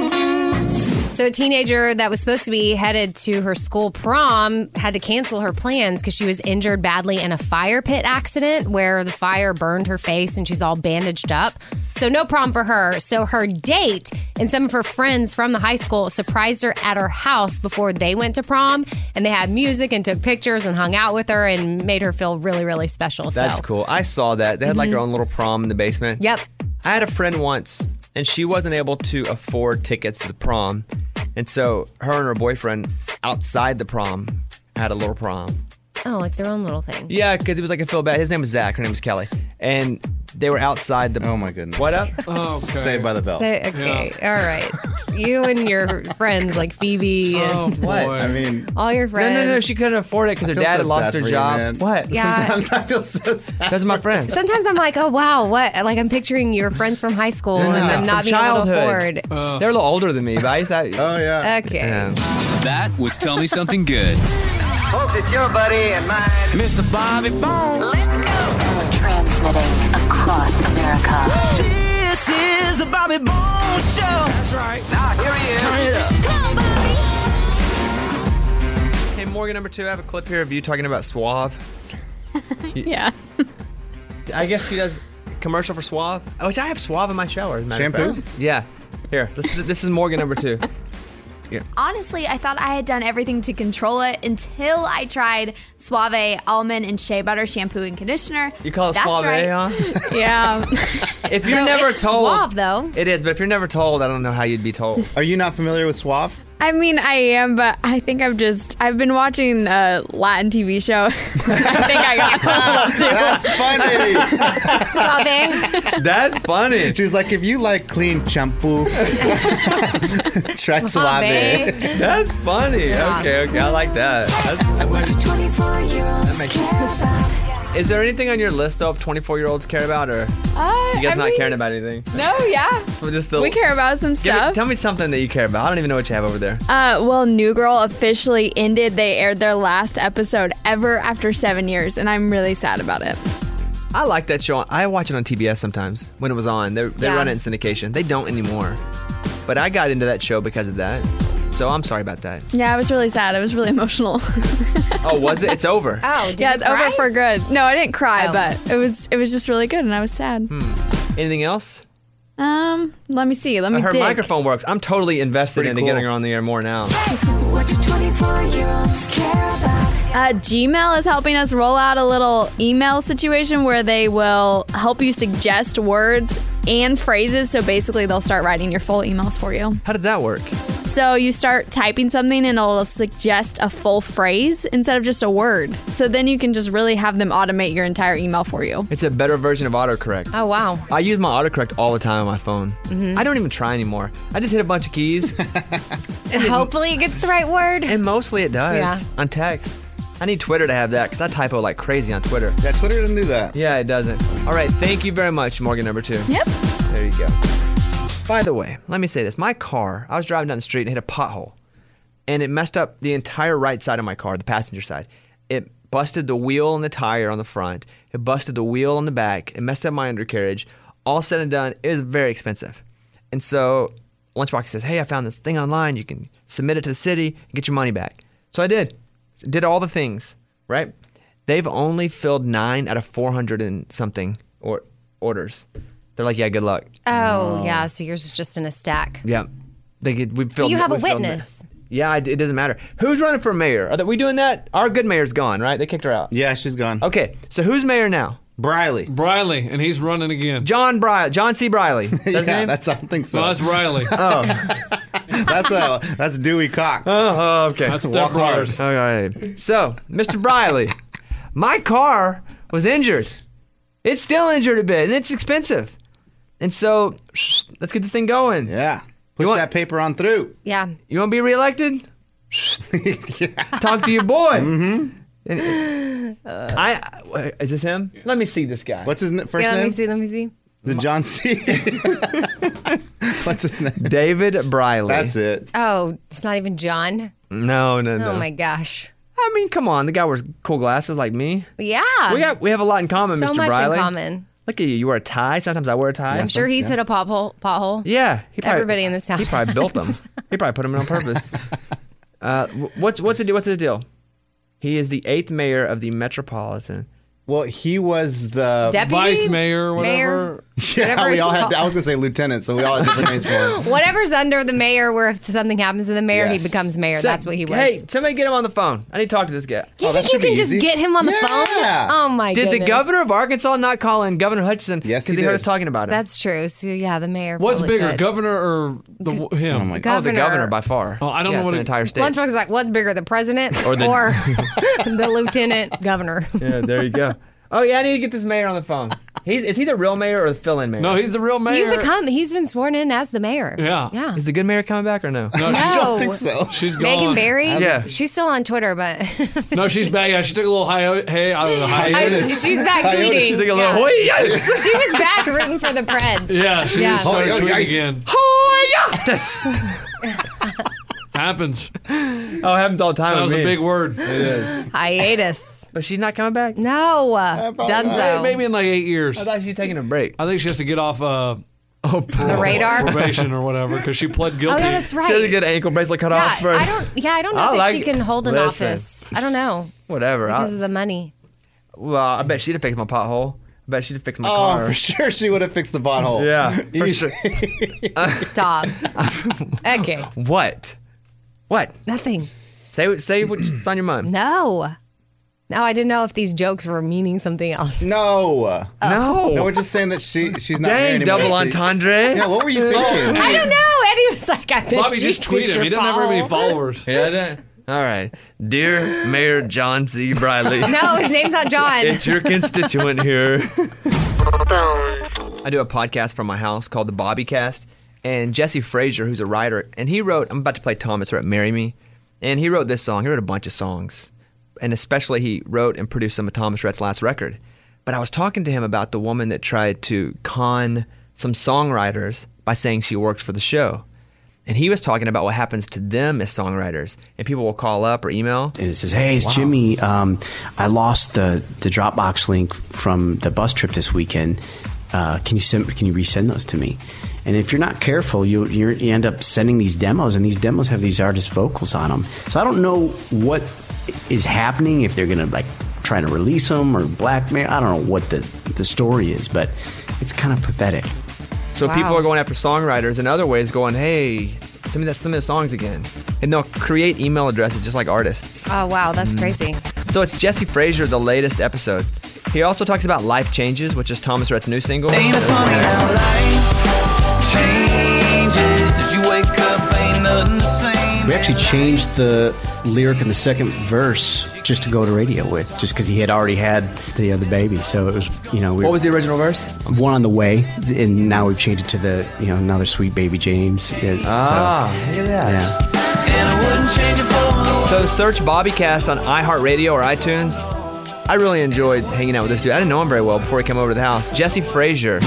So a teenager that was supposed to be headed to her school prom had to cancel her plans because she was injured badly in a fire pit accident where the fire burned her face and she's all bandaged up. So no prom for her. So her date and some of her friends from the high school surprised her at her house before they went to prom. And they had music and took pictures and hung out with her and made her feel really, really special.
That's
so.
cool. I saw that. They had like
Mhm.
their own little prom in the basement.
Yep.
I had a friend once, and she wasn't able to afford tickets to the prom. And so her and her boyfriend outside the prom had a little prom.
Oh, like their own little thing.
Yeah, because it was like a feel bad. His name was Zach. Her name was Kelly. And they were outside the.
Oh my goodness.
What up?
Okay.
Saved by the Bell.
Say, okay, all right. You and your friends like Phoebe and
Oh, boy.
What?
I mean,
all your
No,
friends.
no, no. She couldn't afford it because
I
her
feel
dad
so
had lost
sad
her
for you,
job.
man.
What?
Yeah.
sometimes I feel so sad.
Those are my friends.
Sometimes I'm like, oh wow, what? Like I'm picturing your friends from high school and
Yeah,
them not
from
being able to
childhood.
afford.
Uh,
They're a little older than me, but I used to.
Oh, yeah.
Okay.
Yeah.
That was Tell Me Something Good.
Folks, it's your buddy and mine, Mister Bobby Bones.
Transmitting across across America.
This is the Bobby Bones Show. That's right. Now here he is. Turn it up. Come on, Bobby.
Hey, Morgan number two, I have a clip here of you talking about Suave.
Yeah.
I guess she does commercial for Suave, which I have Suave in my shower. As a matter of
Shampoo?
fact. Yeah. Here, this is, this is Morgan number two. Yeah.
Honestly, I thought I had done everything to control it until I tried Suave almond and shea butter shampoo and conditioner.
You call it
That's
Suave,
right.
huh?
Yeah.
If
So
you're never
it's
told,
Suave, though.
It is, but if you're never told, I don't know how you'd be told.
Are you not familiar with Suave?
I mean, I am, but I think I've just, I've been watching a Latin T V show. I think I got a little too.
That's funny.
Suave.
That's funny.
She's like, if you like clean shampoo, try Suave.
That's funny. Okay, okay, I like that. That's, that makes, that makes Is there anything on your list of twenty-four-year-olds care about, or
Uh,
you guys
I
not
mean,
caring about anything?
No, yeah.
So just the,
We care about some
give me-
stuff.
tell me something that you care about. I don't even know what you have over there.
Uh, well, New Girl officially ended. They aired their last episode ever after seven years, and I'm really sad about it.
I like that show. I watch it on T B S sometimes when it was on. They they
Yeah.
run it in syndication. They don't anymore. But I got into that show because of that. So I'm sorry about that.
Yeah, I was really sad. I was really emotional.
Oh, was it? It's over.
Oh, did
yeah,
you
it's
cry?
over for good. No, I didn't cry,
Oh.
but it was it was just really good, and I was sad.
Hmm. Anything else?
Um, let me see. Let me
Her
dig.
microphone works. I'm totally invested
pretty
into
cool.
getting her on the air more now.
What do twenty-four-year-olds care about?
Uh, Gmail is helping us roll out a little email situation where they will help you suggest words and phrases. So basically, they'll start writing your full emails for you.
How does that work?
So you start typing something and it'll suggest a full phrase instead of just a word. So then you can just really have them automate your entire email for you.
It's a better version of autocorrect.
Oh, wow.
I use my autocorrect all the time on my phone.
Mhm.
I don't even try anymore. I just hit a bunch of keys.
And hopefully it gets the right word.
And mostly it does
Yeah.
on text. I need Twitter to have that because I typo like crazy on Twitter.
Yeah, Twitter doesn't do that.
Yeah, it doesn't. All right, thank you very much, Morgan number two.
Yep.
There you go. By the way, let me say this. My car, I was driving down the street and hit a pothole. And it messed up the entire right side of my car, the passenger side. It busted the wheel and the tire on the front. It busted the wheel on the back. It messed up my undercarriage. All said and done, it was very expensive. And so Lunchbox says, hey, I found this thing online. You can submit it to the city and get your money back. So I did. Did all the things, right? They've only filled nine out of four hundred and something or orders. They're like, yeah, good luck.
Oh, yeah. So yours is just in a stack.
Yeah. They get, we
But
filled
you have a
we filled
witness.
Yeah, I, it doesn't matter. Who's running for mayor? Are we doing that? Our good mayor's gone, right? They kicked her out.
Yeah, she's gone.
Okay, so who's mayor now?
Briley.
Briley, and he's running again.
John Briley. John C. Briley. That's his
yeah,
name?
that's I don't think so.
No, that's Riley.
Oh.
that's uh, that's Dewey Cox.
Oh, oh, okay.
That's
Walk
Step
hard.
Brothers.
All right. So, Mister Briley, my car was injured. It's still injured a bit, and it's expensive. And so, let's get this thing going.
Yeah. Push
want-
that paper on through.
Yeah.
You want to be reelected? Talk to your boy. Mm-hmm. I is this him? Let me see this guy.
What's his n- first
Yeah, let
name?
me see. Let me see.
The John C. What's his name?
David Briley.
That's it.
Oh, it's not even John.
No, no, no.
Oh my gosh.
I mean, come on. The guy wears cool glasses like me.
Yeah.
We got we have a lot in common,
so
Mister
much
Briley.
in common.
Look at you. You wear a tie. Sometimes I wear a tie.
I'm sure he's hit a pothole. Pothole.
Yeah. He probably,
Everybody in this town.
He probably built them. He probably put them in on purpose. Uh, wh- what's what's the deal? What's the deal? He is the eighth mayor of the metropolitan.
Well, he was the
Deputy?
Vice mayor, whatever.
Mayor?
Yeah,
Whatever
we all
it's
had.
called.
I was gonna say lieutenant, so we all had different names for him.
Whatever's under the mayor, where if something happens to the mayor,
Yes.
he becomes mayor.
So-
That's what he was.
Hey, somebody get him on the phone. I need to talk to this guy.
you
Oh, that
think you
should be
can just
easy.
get him on the
Yeah.
phone? Oh my
Did
goodness.
the governor of Arkansas not call in Governor Hutchinson
Yes,
because
he
he heard
did.
us talking about him?
That's true. So yeah, the mayor.
What's
probably
bigger,
could.
governor or the him?
Oh my
Oh, the
Governor.
governor by far.
Oh, I don't
yeah,
know
it's
what
an
it-
entire state.
Lunchbox is like, what's bigger, the president
Or
or
the-
the, lieutenant governor?
Yeah, there you go. Oh yeah, I need to get this mayor on the phone. He's is he the real mayor or the fill-in mayor?
No, he's the real mayor.
You become. He's been sworn in as the mayor.
Yeah.
Yeah.
Is the good mayor coming back or no?
No,
No.
she,
I don't think so.
she's gone.
Megan Barry.
Yeah.
She's still on Twitter, but
No, she's back. Yeah, she took a little hi- hey out of the
I,
hiatus.
she's back
Hiatus.
tweeting.
She took a little
Yeah.
"Hoy, yes!"
She was back rooting for the Preds.
Yeah, she
Yeah.
started
Oh,
tweeting
yes.
again.
Hoy, yes!
Happens.
Oh, it happens all the time.
That
with
was a
me.
big word.
It is.
Hiatus.
But she's not coming back?
No. Dunzo.
Maybe in like eight years.
I thought she was taking a break.
I think she has to get off uh,
oh,
The radar?
probation or whatever because she pled
Oh,
guilty.
no, that's right.
She has to get an ankle bracelet cut
yeah,
off first.
I don't. Yeah, I don't know
I
that
like
she
it.
can hold an
Listen.
office. I don't know
Whatever.
because
I,
of the money.
well, I bet she'd have fixed my pothole. I bet she'd have fixed my
Oh,
car.
for sure she would have fixed the pothole.
Yeah, for
Easy.
sure.
Stop. Okay.
What? What?
Nothing.
Say say what's on your mind.
No. No, I didn't know if these jokes were meaning something else.
No.
No.
No, we're just saying that she she's not
Dang,
there anymore.
double
She-
entendre.
Yeah, what were you thinking?
I don't know. Eddie was like, I bet
Bobby
she
just tweeted
thinks
him. He
you're
doesn't have very many
Paul.
followers.
Yeah, that. All right. Dear Mayor John C. Briley.
No, his name's not John.
It's your constituent here. I do a podcast from my house called the Bobby Cast, and Jesse Frazier, who's a writer, and he wrote, I'm about to play Thomas wrote Marry Me, and he wrote this song. He wrote a bunch of songs, and especially he wrote and produced some of Thomas Rhett's last record. But I was talking to him about the woman that tried to con some songwriters by saying she works for the show. And he was talking about what happens to them as songwriters. And people will call up or email.
And it says, hey, it's
Wow.
Jimmy. Um, I lost the, the Dropbox link from the bus trip this weekend. Uh, can you send? Can you resend those to me? And if you're not careful, you you're, you end up sending these demos, and these demos have these artist vocals on them. So I don't know what is happening, if they're going to like trying to release them or blackmail. I don't know what the, the story is, but it's kind of pathetic.
So
Wow.
people are going after songwriters in other ways, going, hey, send me that, some of the songs again. And they'll create email addresses just like artists.
Oh, wow. That's
Mm.
crazy.
So it's Jesse Frazier, the latest episode. He also talks about Life Changes, which is Thomas Rhett's new single.
Ain't it funny how life changes? You wake up, ain't nothing the same.
We actually changed the lyric in the second verse just to go to radio with, just because he had already had the other baby. So it was, you know, we
What was the original verse?
one on the way, and now we've changed it to the, you know, another sweet baby James. Yeah,
Ah,
so,
look at that.
yeah.
And I wouldn't change it for the
So search Bobbycast on iHeartRadio or iTunes. I really enjoyed hanging out with this dude. I didn't know him very well before he came over to the house. Jesse Frazier.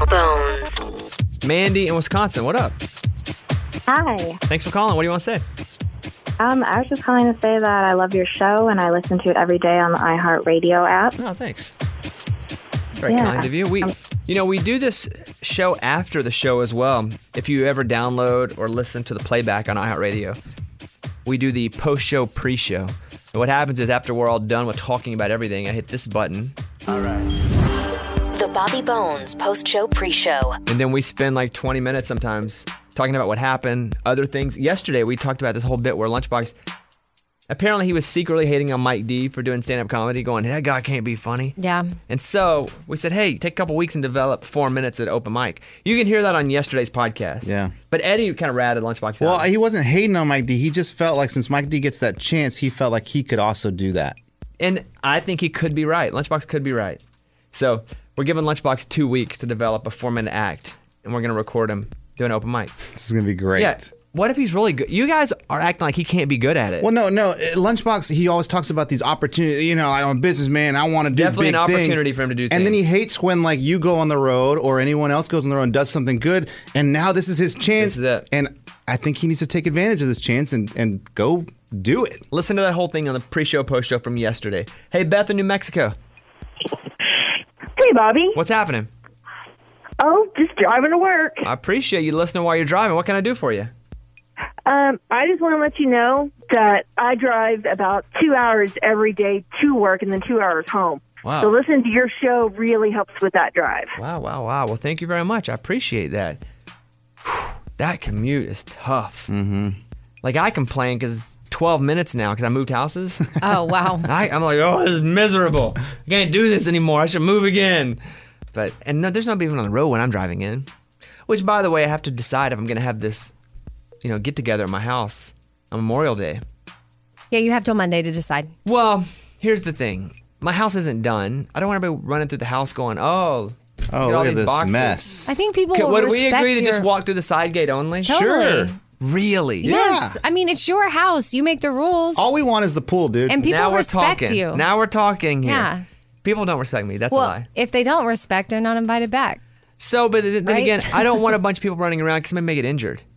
Mandy in Wisconsin, what up?
Hi.
Thanks for calling. What do you want to say?
Um, I was just calling to say that I love your show and I listen to it every day on the iHeartRadio app.
Oh, thanks. Very
Yeah.
kind of you. We, you know, we do this show after the show as well. If you ever download or listen to the playback on iHeartRadio, we do the post-show, pre-show. And what happens is after we're all done with talking about everything, I hit this button. All right.
The Bobby Bones post-show pre-show.
And then we spend like twenty minutes sometimes talking about what happened, other things. Yesterday, we talked about this whole bit where Lunchbox, apparently he was secretly hating on Mike D for doing stand-up comedy, going, that guy can't be funny.
Yeah.
And so we said, hey, take a couple weeks and develop four minutes at open mic. You can hear that on yesterday's podcast.
Yeah.
But Eddie kind of ratted Lunchbox
Well,
out.
he wasn't hating on Mike D. He just felt like since Mike D gets that chance, he felt like he could also do that.
And I think he could be right. Lunchbox could be right. So we're giving Lunchbox two weeks to develop a four-minute act, and we're going to record him doing open mic.
This is going to be great.
Yeah. What if he's really good? You guys are acting like he can't be good at it.
Well, no, no. uh, Lunchbox, he always talks about these opportunities. You know, I'm a businessman. I want to do
Definitely
big
an
things.
opportunity for him to do
And then he
things.
hates when, like, you go on the road or anyone else goes on the road and does something good. And now this is his chance.
This is it.
And I think he needs to take advantage of this chance and, and go do it.
Listen to that whole thing on the pre-show, post-show from yesterday. Hey, Beth in New Mexico.
Hey, Bobby.
What's happening?
Oh, just driving to work.
I appreciate you listening while you're driving. What can I do for you?
Um, I just want to let you know that I drive about two hours every day to work and then two hours home.
Wow.
So listening to your show really helps with that drive.
Wow, wow, wow. Well, thank you very much. I appreciate that. Whew, that commute is tough. Mm-hmm. Like, I complain because it's twelve minutes now because I moved houses.
Oh, wow.
I, I'm like, oh, this is miserable. I can't do this anymore. I should move again. But, and no, there's nobody even on the road when I'm driving in. Which, by the way, I have to decide if I'm going to have this, you know, get together at my house on Memorial Day.
Yeah, you have till Monday to decide.
Well, here's the thing. My house isn't done. I don't want everybody running through the house going, oh,
Oh,
look
look at this
boxes.
mess.
I think people
Could,
will
would we
respect
agree to
your...
just walk through the side gate only?
Totally.
Sure.
Really?
Yes. I mean, it's your house. You make the rules.
All we want is the pool, dude.
And people
now we're
respect
talking.
you.
Now we're talking here.
Yeah.
People don't respect me. That's
well,
a lie.
if they don't respect, they're not invited back.
So, but then, then
Right?
again, I don't want a bunch of people running around because somebody may get injured.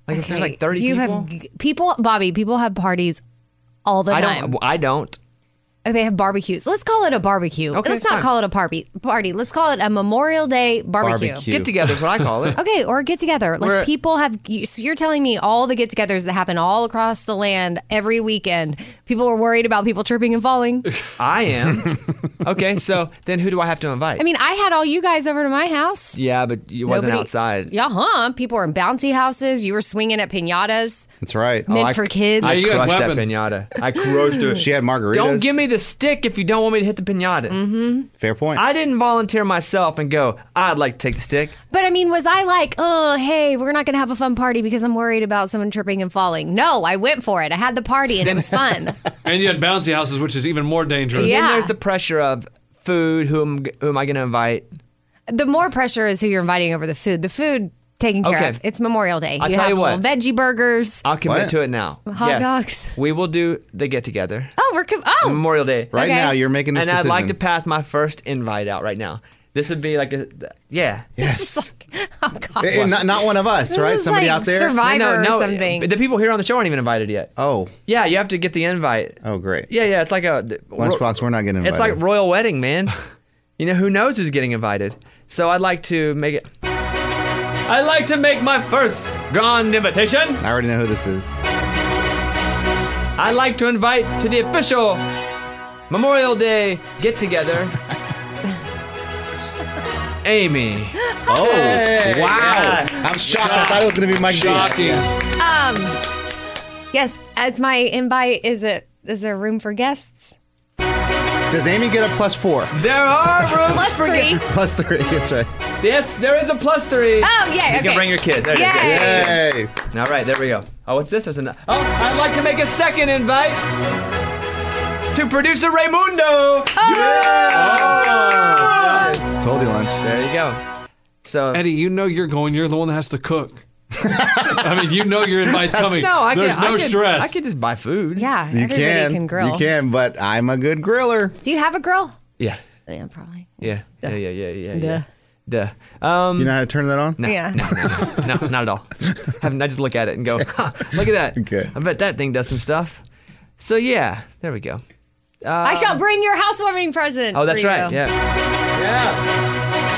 Like if there's like thirty
you
people.
have g- people, Bobby. People have parties all the
I
time.
don't. I don't.
They have barbecues. Let's call it a barbecue.
Okay,
Let's
it's
not
fine.
call it a party. Party. Let's call it a Memorial Day barbecue.
Get together is what I call it.
Okay, or get together. Like
We're-
people have. you- So you're telling me all the get-togethers that happen all across the land every weekend. People are worried about people tripping and falling.
I am. Okay, so then who do I have to invite?
I mean, I had all you guys over to my house.
yeah, but you wasn't
Nobody-
outside.
Yeah, huh? People were in bouncy houses. You were swinging at pinatas.
That's right.
Meant for kids.
I
You got
crushed that
weapon.
pinata. I crushed it.
She had margaritas.
Don't give me the stick if you don't want me to hit the pinata.
Mm-hmm.
Fair point.
I didn't volunteer myself and go, I'd like to take the stick.
But I mean, was I like, oh, hey, we're not going to have a fun party because I'm worried about someone tripping and falling? No, I went for it. I had the party and it was fun.
And you had bouncy houses, which is even more dangerous.
And then there's the pressure of food. Who am, who am I going to invite?
The more pressure is who you're inviting over the food. The food taken care
Okay.
of. It's Memorial Day.
I'll
you
tell
have
you what.
little veggie burgers.
I'll commit to it now.
Hot
Yes.
dogs.
We will do the get together.
Oh, we're com- oh
Memorial Day.
Right Okay. now, you're making this
And I'd like to
decision.
pass my first invite out right now. This would be like a, yeah.
Yes.
oh God.
Eh, eh, not, not one of us,
This
right?
is
Somebody
like
out there?
Survivor
no, no,
or something.
The people here on the show aren't even invited yet.
Oh.
Yeah, you have to get the invite.
Oh, great.
Yeah, yeah. It's like a
Lunchbox, we're not getting invited.
It's like royal wedding, man. You know, who knows who's getting invited? So I'd like to make it. I'd like to make my first grand invitation.
I already know who this is.
I'd like to invite to the official Memorial Day get together. Amy.
Oh,
Hey,
wow.
yeah.
I'm shocked. I thought it was going to be Mike D.
Shocking.
Um, yes, as my invite, is it? Is there room for guests?
Does Amy get a plus four?
There are rooms
Plus
for
three.
Plus three, that's right.
Yes, there is a plus three.
Oh, yay,
You
okay.
can bring your kids. There it is.
Yay.
All right, there we go. Oh, what's this? There's an- oh, I'd like to make a second invite to producer Raymundo. Oh!
Told you lunch.
There you go. So
Eddie, you know you're going. You're the one that has to cook. I mean, you know your invite's coming.
No, I
There's
can,
no
I can,
stress.
I can just buy food.
Yeah,
You
everybody
can.
can, grill.
You can, but I'm a good griller.
Do you have a grill?
Yeah.
Yeah, probably.
Yeah. Yeah. Yeah. Yeah. Yeah.
Duh.
yeah. Duh. Um,
You know how to turn that on?
no,
Yeah.
no, no, no, not at all. Have, I just look at it and go, huh, look at that.
Okay.
I bet that thing does some stuff. So yeah, there we go. Uh,
I shall bring your housewarming present.
Oh, that's
for
right.
you.
Yeah. Yeah.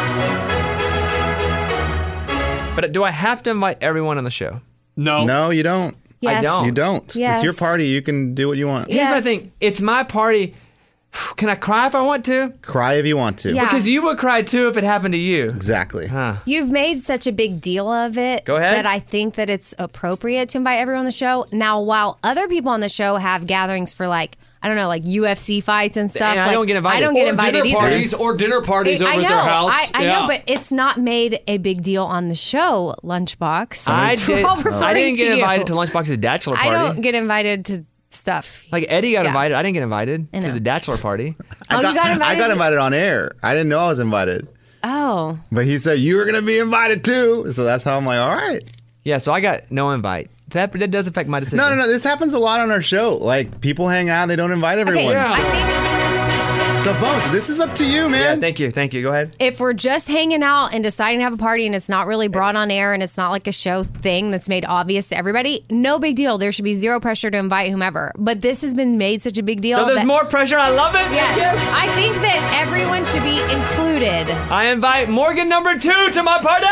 But do I have to invite everyone on the show?
no.
No, you don't.
Yes.
I don't.
You don't.
Yes.
It's your party. You can do what you want.
Here's my
Yes.
thing. It's my party. Can I cry if I want to?
Cry if you want to.
Yeah.
Because you would cry too if it happened to you.
Exactly.
Huh.
You've made such a big deal of it
Go ahead.
that I think that it's appropriate to invite everyone on the show. Now, while other people on the show have gatherings for like, I don't know, like U F C fights and stuff.
And I
like,
don't get invited.
I don't get
Or
invited
dinner
either.
parties or dinner parties over
I know,
at their house.
I, I
yeah.
know, but it's not made a big deal on the show, Lunchbox.
I
We're
did.
all referring
I didn't
to
get
you.
invited to Lunchbox's bachelor
I
party.
don't get invited to stuff.
Like Eddie got
Yeah.
invited. I didn't get invited
I know.
to the bachelor party.
I
Oh, you
thought-
got
I
invited?
got invited on air. I didn't know I was invited.
Oh.
But he said, you were going to be invited too. So that's how I'm like, all right.
Yeah, so I got no invite. So that, that does affect my decision.
No, no, no. This happens a lot on our show. Like, people hang out, they don't invite everyone.
Okay,
So,
I think
so, Bones, this is up to you,
Yeah,
man.
thank you. Thank you. Go ahead.
if we're just hanging out and deciding to have a party and it's not really brought on air and it's not like a show thing that's made obvious to everybody, no big deal. There should be zero pressure to invite whomever. But this has been made such a big deal.
So there's
that-
more pressure. I love it.
Yes.
Thank you.
I think that everyone should be included.
I invite Morgan number two to my party.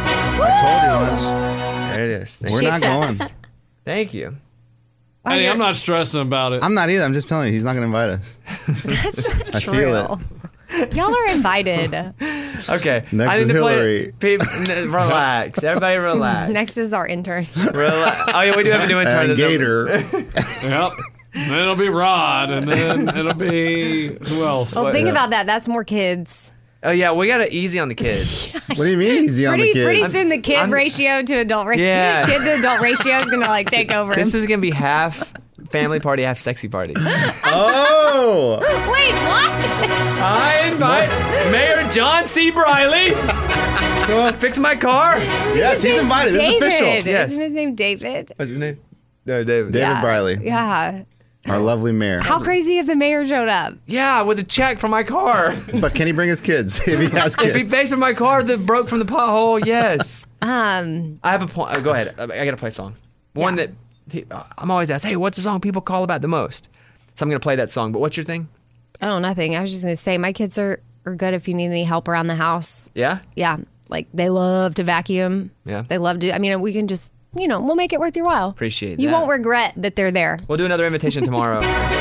I told you, Lunch.
There it is. Thank
We're
you.
not
accepts.
going.
Thank you.
Eddie, I'm not stressing about it.
I'm not either. I'm just telling you, he's not going to invite us.
That's not
I
true.
feel
Y'all are invited.
Okay.
Next
I need
is
to
Hillary.
Play, Pe- n- relax. Everybody relax.
Next is our intern.
Relax. Oh, yeah, we do have a new intern.
And Gator.
Yep. Then it'll be Rod, and then it'll be who else?
Well,
What-
think about that. That's more kids.
Oh, yeah, we got it easy on the kids.
What do you mean easy on
Pretty,
the kids?
pretty soon, the kid
I'm-
ratio to adult ratio,
Yeah.
kid to adult ratio is gonna like take over.
This is going to be half family party, half sexy party.
Oh!
Wait, what?
I invite Mayor John C. Briley to fix my car.
Yes, he's invited. This is
David.
official.
Yes.
Isn't his name David?
What's his name? No, David.
David
Yeah.
Briley,
Yeah.
our lovely mayor.
How crazy if the mayor showed up?
Yeah, with a check for my car.
But can he bring his kids if he has kids?
If he pays for my car that broke from the pothole, yes.
Um,
I have a point. Oh, go ahead. I I got to play a song. One
Yeah.
that pe- I'm always asked, hey, what's the song people call about the most? So I'm going to play that song. But what's your thing?
oh, nothing. I was just going to say my kids are, are good if you need any help around the house.
Yeah?
Yeah. Like they love to vacuum.
Yeah.
They love to, I mean, we can just, you know, we'll make it worth your while.
Appreciate
You
that.
won't regret that they're there.
We'll do another invitation tomorrow.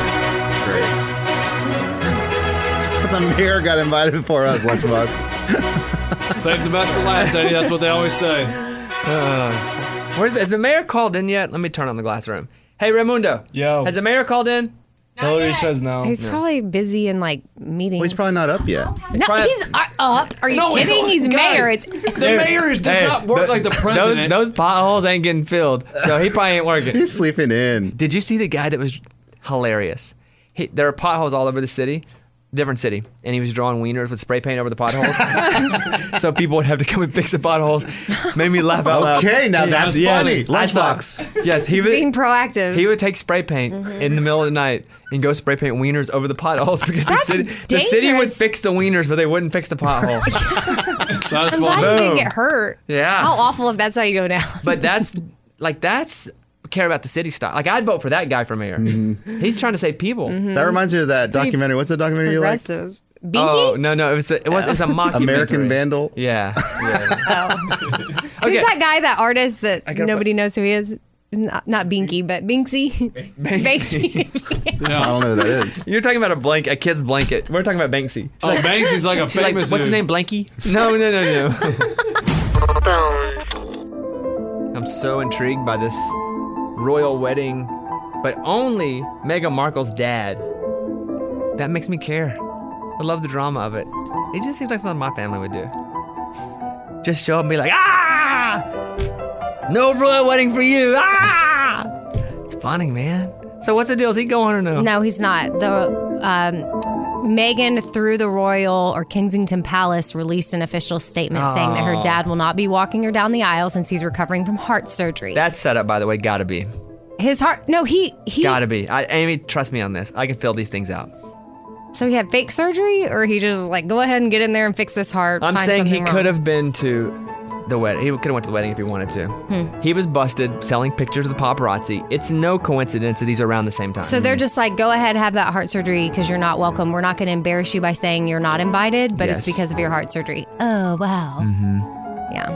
The mayor got invited before us, Lunchbox.
Save the best for last, Eddie. That's what they always say.
Uh, where's the, has the mayor called in yet? Let me turn on the glass room. Hey, Raimundo.
Yo.
Has the mayor called in?
Hillary says no.
He's probably busy in like meetings.
Well, he's probably not up yet.
No, he's uh, up. Are you
No, he's
kidding?
on-
He's,
guys,
mayor. It's
The mayor is, does
Hey,
not work
th-
like the president.
Those, those potholes ain't getting filled, so he probably ain't working.
He's sleeping in.
Did you see the guy that was hilarious? He, there are potholes all over the city, different city, and he was drawing wieners with spray paint over the potholes, so people would have to come and fix the potholes. Made me laugh out loud.
Okay, now that's
Yeah,
funny.
I thought-
Lunchbox.
Yes, he
he's
would.
being proactive.
He would take spray paint
Mhm.
in the middle of the night and go spray paint wieners over the potholes because the
That's
city, the city would
dangerous.
fix the wieners, but they wouldn't fix the pothole.
That's
I'm glad you didn't get hurt.
Yeah.
How awful if that's how you go down.
But that's like that's care about the city style. Like I'd vote for that guy for mayor. He's trying to save people.
That reminds me of that
pretty
documentary. What's the documentary you like?
Progressive. Binky?
Oh no no it was a, it was it was a mockumentary.
American Vandal.
Yeah.
Oh.
Okay.
Who's that guy, that artist that
I gotta
nobody knows who he is? Not, not Binky, but Binksy. Banksy.
I don't know who that is.
You're talking about a blank, a kid's blanket. We're talking about Banksy. She's
Oh, Banksy's like a
she's like,
famous
what's his
dude.
name? Blanky? No, no, no, no. I'm so intrigued by this royal wedding, but only Meghan Markle's dad. That makes me care. I love the drama of it. It just seems like something my family would do. Just show up and be like, ah! No royal wedding for you! Ah! It's funny, man. So what's the deal? Is he going or no?
No, he's not. The um, Meghan, through the Royal or Kensington Palace, released an official statement saying that her
Oh.
dad will not be walking her down the aisle since he's recovering from heart surgery.
That's set up, by the way. Gotta be.
His heart, no, he he.
Gotta be. I, Amy, trust me on this. I can fill these things out.
So he had fake surgery, or he just was like, go ahead and get in there and fix this heart.
I'm
find
saying he
something wrong.
could have been to the wedding. He could have went to the wedding if he wanted to.
Hmm.
He was busted selling pictures of the paparazzi. It's no coincidence that these are around the same time.
So they're just like, go ahead, have that heart surgery because you're not welcome. We're not going to embarrass you by saying you're not invited, but it's
Yes.
because of your heart surgery. Oh, wow.
Mm-hmm.
Yeah.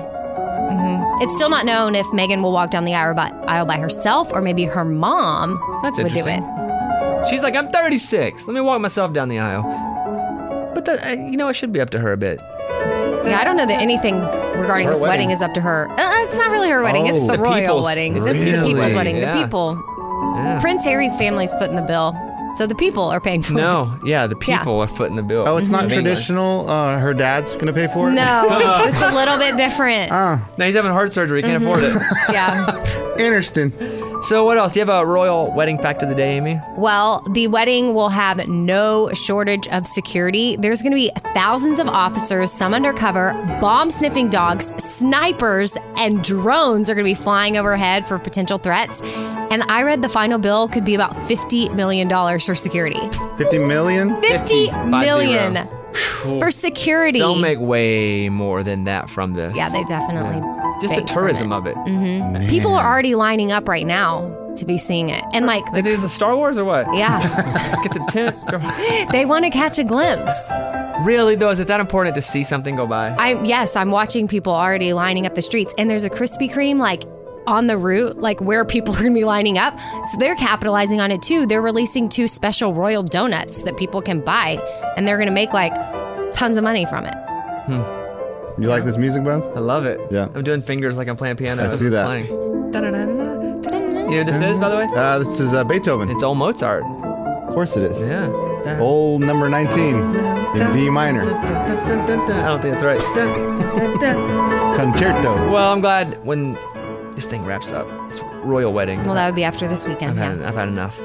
hmm It's still not known if Meghan will walk down the aisle by, aisle by herself or maybe her mom
That's
would do
interesting.
it.
She's like, I'm thirty-six. Let me walk myself down the aisle. But the, uh, you know, it should be up to her a bit.
Yeah, I don't know that anything regarding
Her
this wedding.
wedding.
is up to her. Uh, it's not really her wedding. it's
Oh.
the,
The
royal
people's-
wedding. This is the
Really?
people's wedding.
Yeah.
The people.
Yeah.
Prince Harry's family's footing the bill. So the people are paying for it.
No, yeah, the
Yeah.
people are footing the bill.
Oh, it's not
Of England.
traditional. Uh, her dad's gonna pay for it.
No, it's a little bit different.
Ah,
Now he's having heart surgery. He can't afford it.
Yeah.
interesting.
So what else? Do you have a royal wedding fact of the day, Amy?
Well, the wedding will have no shortage of security. There's going to be thousands of officers, some undercover, bomb sniffing dogs, snipers, and drones are going to be flying overhead for potential threats. And I read the final bill could be about fifty million dollars for security.
Fifty million.
fifty
Five
million
zero.
for security.
They'll make way more than that from this.
Yeah, they definitely.
Just the
bank from
tourism
it.
of it.
Mhm. People are already lining up right now to be seeing it. And like,
They think it's a Star Wars or what?
yeah,
Get the tent.
they want to catch a glimpse.
Really though, is it that important to see something go by?
I yes, I'm watching people already lining up the streets, and there's a Krispy Kreme like on the route, like where people are going to be lining up. So they're capitalizing on it too. They're releasing two special royal donuts that people can buy, and they're going to make like tons of money from it.
Hmm.
You like this music, Bones?
I love it.
Yeah.
I'm doing fingers like I'm playing piano.
I
as
see
it's
that.
Playing. Da-da-da-da-da. You know what this is, by the way?
Uh, this is uh, Beethoven.
It's old Mozart.
Of course it is.
Yeah. Da-
Old number nineteen in D minor.
da-da-da-da-da. I don't think that's right. Da-da-da.
Concerto.
Well, I'm glad when this thing wraps up. It's royal wedding.
Well, that would be after this
I've
weekend.
had,
Yeah,
I've had enough.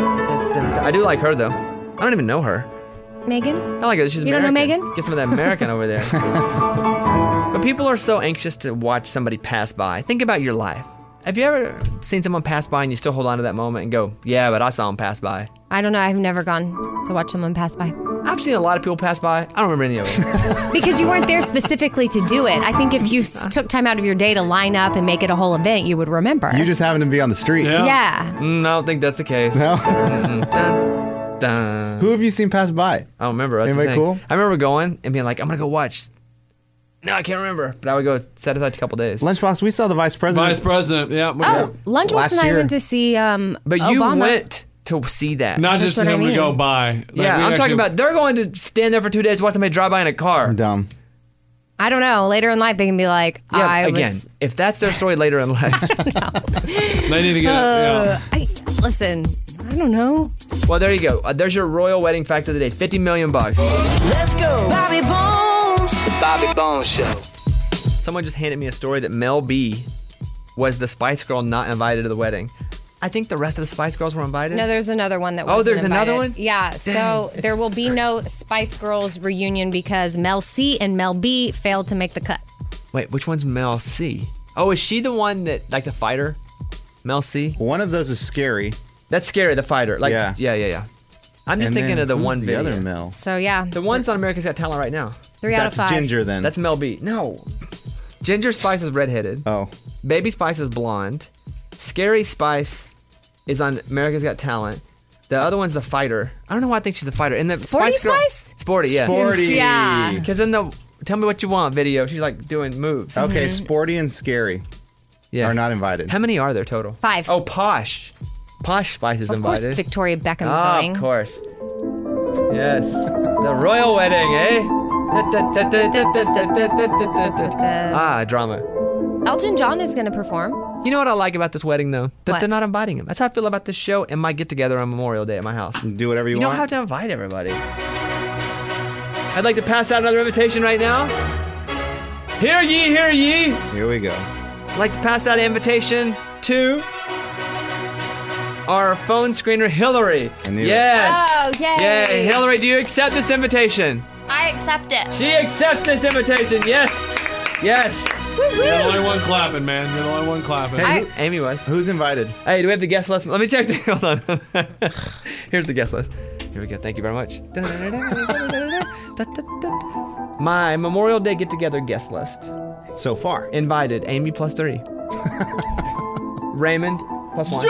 I do like her though. I don't even know her.
Megan.
I like her. She's
You don't know
American.
Megan?
Get some of that American over there. But people are so anxious to watch somebody pass by. Think about your life. Have you ever seen someone pass by and you still hold on to that moment and go, yeah, but I saw him pass by?
I don't know. I've never gone to watch someone pass by.
I've seen a lot of people pass by. I don't remember any of them.
Because you weren't there specifically to do it. I think if you s- took time out of your day to line up and make it a whole event, you would remember.
You just happen to be on the street.
Yeah. Yeah.
Mm, I don't think that's the case.
No?
Dun, dun.
Who have you seen pass by?
I don't remember. That's the
Anybody
thing.
cool?
I remember going and being like, I'm going to go watch. No, I can't remember. But I would go set aside a couple days.
Lunchbox, we saw the vice president.
Vice president, yeah.
Oh, Lunchbox
Last
and I
year.
went to see um,
But you
Obama.
went to see that.
Not
That's
just
what
him
I
to
mean.
go by. Like,
yeah,
we
I'm
actually-
talking about they're going to stand there for two days, watch somebody drive by in a car.
Dumb.
I don't know. Later in life, they can be like,
Yeah,
I
again,
was.
if that's their story later in life.
They need to get
Uh,
yeah.
I, listen, I don't know.
Well, there you go. Uh, there's your royal wedding fact of the day. fifty million bucks.
Let's go. Bobby Bones.
The Bobby Bones Show. Someone just handed me a story that Mel B was the Spice Girl not invited to the wedding. I think the rest of the Spice Girls were invited.
No, there's another one that
Oh,
wasn't
there's another
invited.
one?
Yeah, so there will be no Spice Girls reunion because Mel C and Mel B failed to make the cut.
Wait, which one's Mel C? Oh, is she the one that, like the fighter? Mel C?
One of those is Scary.
That's Scary, the fighter. Like,
Yeah.
yeah, yeah, yeah. I'm just
And
thinking
then
of the
who's
one
the
video.
other Mel?
So yeah,
The one's on America's Got Talent right now.
three out
That's
of five.
Ginger then.
That's Mel B. No. Ginger Spice is redheaded.
Oh.
Baby Spice is blonde. Scary Spice is on America's Got Talent. The other one's the fighter. I don't know why I think she's a fighter. And the
Sporty
Spice Girl-
Spice?
Sporty, yeah.
Sporty.
Yeah.
Because in the Tell Me What You Want video, she's like doing moves.
Okay, Sporty and Scary
Yeah.
are not invited.
How many are there total?
Five.
Oh, Posh. Posh Spice is
Of course,
invited.
Victoria Beckham's
Ah,
going.
of course. Yes. The royal wedding, eh? Ah, drama.
Elton John is going to perform.
You know what I like about this wedding, though? That
What?
they're not inviting him. That's how I feel about this show and my get-together on Memorial Day at my house.
Do whatever you,
You don't
want.
have to invite everybody. I'd like to pass out another invitation right now. Hear ye, hear ye.
Here we go.
I'd like to pass out an invitation to our phone screener, Hillary.
I knew it.
Yes.
Oh, yay.
Yay. Hillary, do you accept this invitation?
I accept it.
She accepts this invitation. Yes. Yes.
You're the only one clapping, man. You're the only one clapping.
Hey,
Who- Amy was.
Who's invited?
Hey, do we have the guest list? Let me check the. Hold on. Here's the guest list. Here we go. Thank you very much. My Memorial Day get together guest list.
So far.
Invited. Amy plus three. Raymond plus one.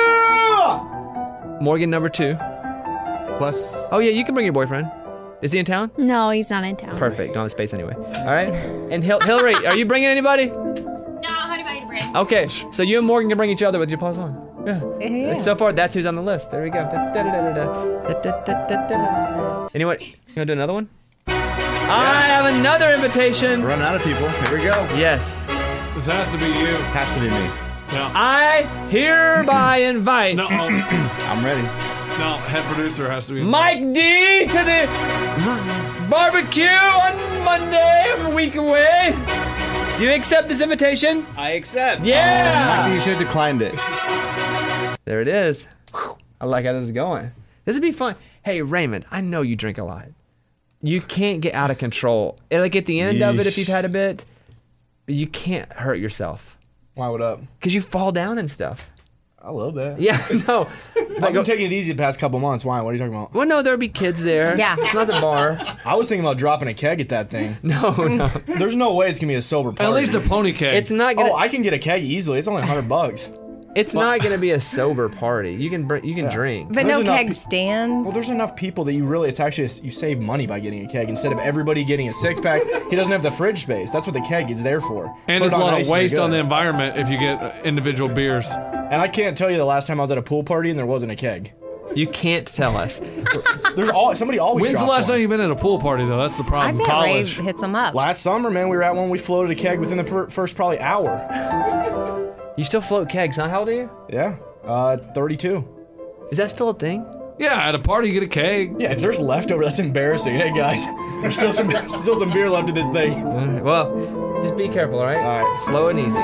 Morgan number two.
Plus.
Oh yeah, you can bring your boyfriend. Is he in town?
No, he's not in town.
Perfect. Don't have space anyway. All right. And Hil- Hillary, are you bringing anybody?
No, I don't have anybody to bring.
Okay. So you and Morgan can bring each other with your plus one. Yeah.
Yeah.
So far, that's who's on the list. There we go. Da, da, da, da, da. Da, da, da, da. Anyway, you want to do another one? I have another invitation.
Run out of people. Here we go.
Yes.
This has to be you.
Has to be me.
No.
I hereby invite
No.
I'm ready.
No, head producer has to be.
Mike D to the barbecue on Monday, a week away. Do you accept this invitation?
I accept.
Yeah.
Mike D, you should have declined it.
There it is. Whew. I like how this is going. This would be fun. Hey, Raymond, I know you drink a lot. You can't get out of control. And, like at the end of it, if
Yeesh.
you've had a bit, you can't hurt yourself
Why, what up?
because you fall down and stuff.
I love that.
Yeah, no.
I've been taking it easy the past couple months. Why? What are you talking about?
Well, no, there'll be kids there.
Yeah.
It's not the bar.
I was thinking about dropping a keg at that thing.
No, no.
There's no way it's gonna be a sober party.
At least a pony keg.
It's not gonna.
Oh, I can get a keg easily. It's only a hundred bucks.
It's not gonna be a sober party. You can br- you can
Yeah.
drink.
But
There's
no
enough
keg
pe-
stands.
Well, there's enough people that you really, it's actually, you save money by getting a keg. Instead of everybody getting a six pack, he doesn't have the fridge space. That's what the keg is there for.
and
Put
it's
it
a
on
lot
ice
of
and you're
waste on
good.
the environment if you get uh, individual beers.
And I can't tell you the last time I was at a pool party and there wasn't a keg.
You can't tell us.
There's all somebody always.
When's the
drops
last
one.
time you've been at a pool party, though? That's the
I
problem.
bet
College.
Ray hits them up.
Last summer, man, we were at one. We floated a keg within the per- first probably hour.
You still float kegs, huh? How old are you?
Yeah, uh, thirty-two.
Is that still a thing?
Yeah, at a party, you get a keg.
Yeah, if there's leftover, that's embarrassing. Hey guys, there's still some still some beer left in this thing.
All right, well, just be careful, all right?
All right.
Slow and easy.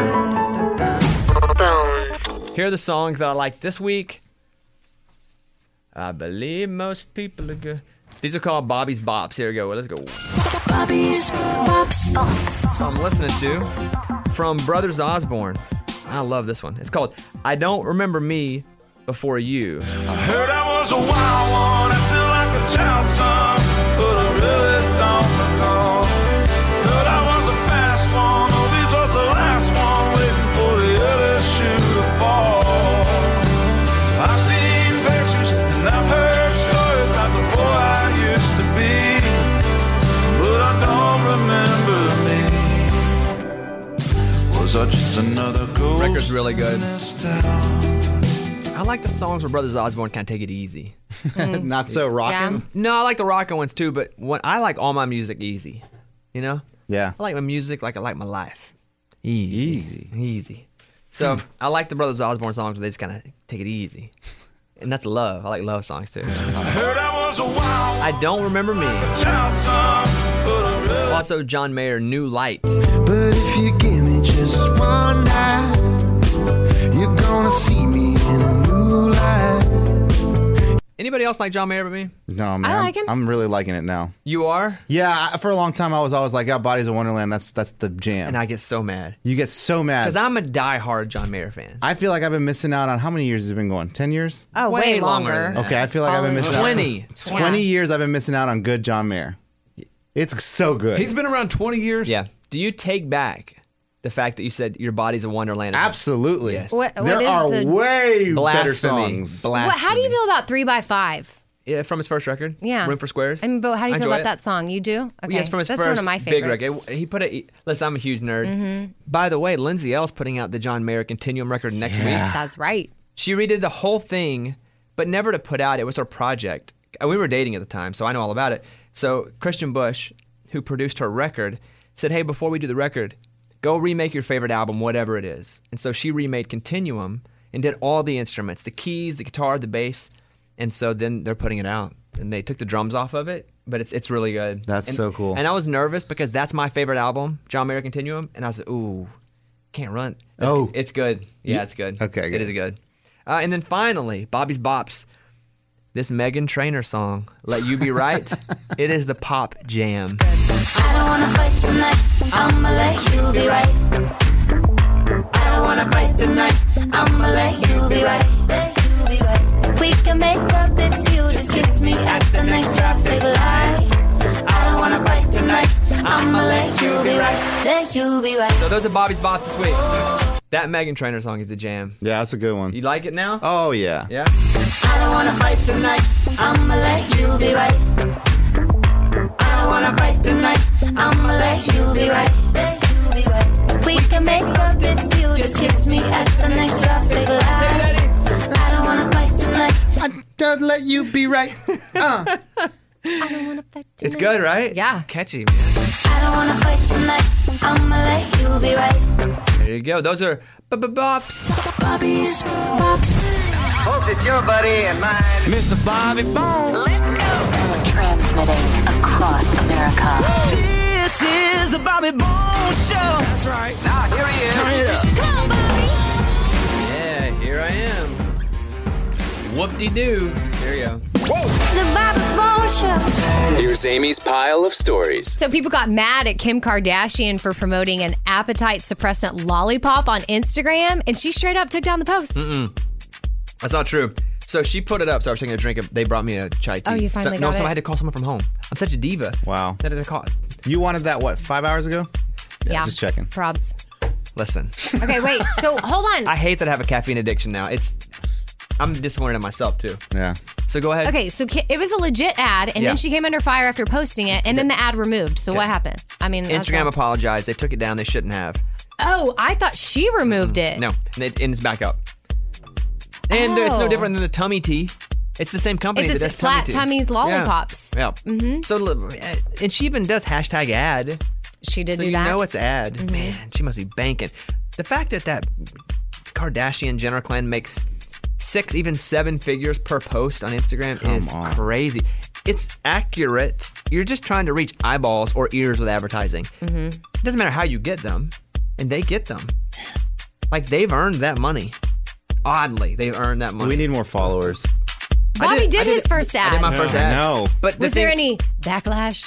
Here are the songs that I like this week. I believe most people are good. These are called Bobby's Bops. Here we go. Let's go.
Bobby's Bops.
So I'm listening to from Brothers Osborne. I love this one. It's called I Don't Remember Me Before You.
I heard I was a wild one, I feel like a child son, but I really don't recall. Heard I was a fast one, oh, this was the last one, waiting for the other shoe to fall. I've seen pictures and I've heard stories about the boy I used to be, but I don't remember me. Was I just another ghost?
Record's really good. I like the songs where Brothers Osborne kind of take it easy.
Not so rockin'?
No, I like the rockin' ones too, but when, I like all my music easy. You know?
Yeah.
I like my music like I like my life. Easy. Easy. Easy. So I like the Brothers Osborne songs where they just kind of take it easy. And that's love. I like love songs too.
I heard I was a wild
I Don't Remember Me.
child son, but I really
Also, John Mayer, New Light.
But if you give me just one night, you're gonna see me in a new light.
Anybody else like John Mayer but me?
No, man.
I like him.
I'm really liking it now.
You are?
Yeah, I, for a long time I was always like, yeah, Bodies of Wonderland, that's that's the jam.
And I get so mad.
You get so mad.
Because I'm a diehard John Mayer fan.
I feel like I've been missing out on how many years has it been going? ten years?
Oh, way,
Way longer
longer.
than that.
Okay, I feel like I've been missing
twenty.
out. twenty years I've been missing out on good John Mayer. It's so good.
He's been around twenty years.
Yeah. Do you take back the fact that you said your body's a wonderland?
Absolutely.
Yes.
What, what
there
is
are
the,
way better
Blasphemy.
songs.
what, how do you feel about three by five?
Yeah, from his first record.
Yeah.
Room for Squares.
I mean, but how do you
I
feel
enjoy
about
it.
that song? You do? Okay.
Yes, from his
That's
first
one of my
big
favorites.
record. He put a. Listen, I'm a huge nerd.
Mhm.
By the way, Lindsay Ellis putting out the John Mayer Continuum record next week.
That's right.
She redid the whole thing, but never to put out. It was her project. Uh, We were dating at the time, so I know all about it. So Christian Bush, who produced her record, said, hey, before we do the record, go remake your favorite album, whatever it is. And so she remade Continuum and did all the instruments, the keys, the guitar, the bass. And so then they're putting it out. And they took the drums off of it, but it's it's really good.
That's
And-
so cool.
And I was nervous because that's my favorite album, John Mayer Continuum. And I was like, ooh, can't run. That's-
Oh.
It's good. Yeah,
Yeah.
it's good.
Okay,
It
good.
is good. Uh, and then finally, Bobby's Bops. This Meghan Trainor song, Let You Be Right. It is the pop jam.
I don't wanna fight tonight, I'ma let you be right. I don't wanna fight tonight, I'ma let you be right. Let you be right. We can make up if you just kiss me at the next traffic light. I don't wanna fight tonight, I'ma let you be right. Let you be right.
So those are Bobby's Bops this week. That Meghan Trainor song is the jam.
Yeah, that's a good one.
You like it now?
Oh, yeah.
Yeah?
I don't wanna fight tonight, I'ma let you be right. I don't wanna fight tonight, I'ma let you be right. Let you be right. We can make up if you just kiss me at the next traffic light. I don't wanna fight tonight.
I don't let you be right. Uh.
I don't want to fight tonight.
It's good, right?
Yeah.
Catchy, man.
I don't wanna fight tonight, I'ma let you be right.
There you go. Those are B-B-Bops.
Bobby's Bops.
Folks, it's your buddy and mine, Mister Bobby Bones.
Transmitting across America.
This is the Bobby Bones Show. That's right. Now, here he is. Turn it up.
Come on, Bobby.
Yeah, here I am. Whoop-de-doo. There you go.
The Bobby Bones Show.
Here's Amy's pile of stories.
So people got mad at Kim Kardashian for promoting an appetite suppressant lollipop on Instagram, and she straight up took down the post.
Mm-mm. That's not true. So she put it up. So I was taking a drink. Of, they brought me a chai tea.
Oh, you finally
so, No,
got
so
it?
I had to call someone from home. I'm such a diva.
Wow.
That is a call.
You wanted that, what, five hours ago?
Yeah.
Just checking.
Probs.
Listen.
Okay, wait. So hold on.
I hate that I have a caffeine addiction now. It's. I'm disappointed in myself too.
Yeah.
So go ahead.
Okay, so Ki- it was a legit ad, and
Yeah.
then she came under fire after posting it, and then the ad removed. So what happened? I mean, that's
Instagram
all-
apologized. They took it down. They shouldn't have.
Oh, I thought she removed it.
No, and, it, and it's back up. And it's no
Oh.
different than the tummy tea. It's the same company
It's
that
a
does
flat
tummy tea.
tummies lollipops.
Yeah. yeah.
Mm-hmm.
So, uh, and she even does hashtag ad.
She did
so
do
you
that.
know it's ad.
Mhm.
Man, she must be banking. The fact that that Kardashian Jenner clan makes six, even seven figures per post on Instagram
Come
is
on.
crazy. It's accurate. You're just trying to reach eyeballs or ears with advertising.
Mm-hmm.
It doesn't matter how you get them, and they get them. Like they've earned that money. Oddly, they've earned that money.
We need more followers.
I
Bobby did,
I
his first
I
ad.
did my first ad.
No.
But the
Was there
thing-
any backlash?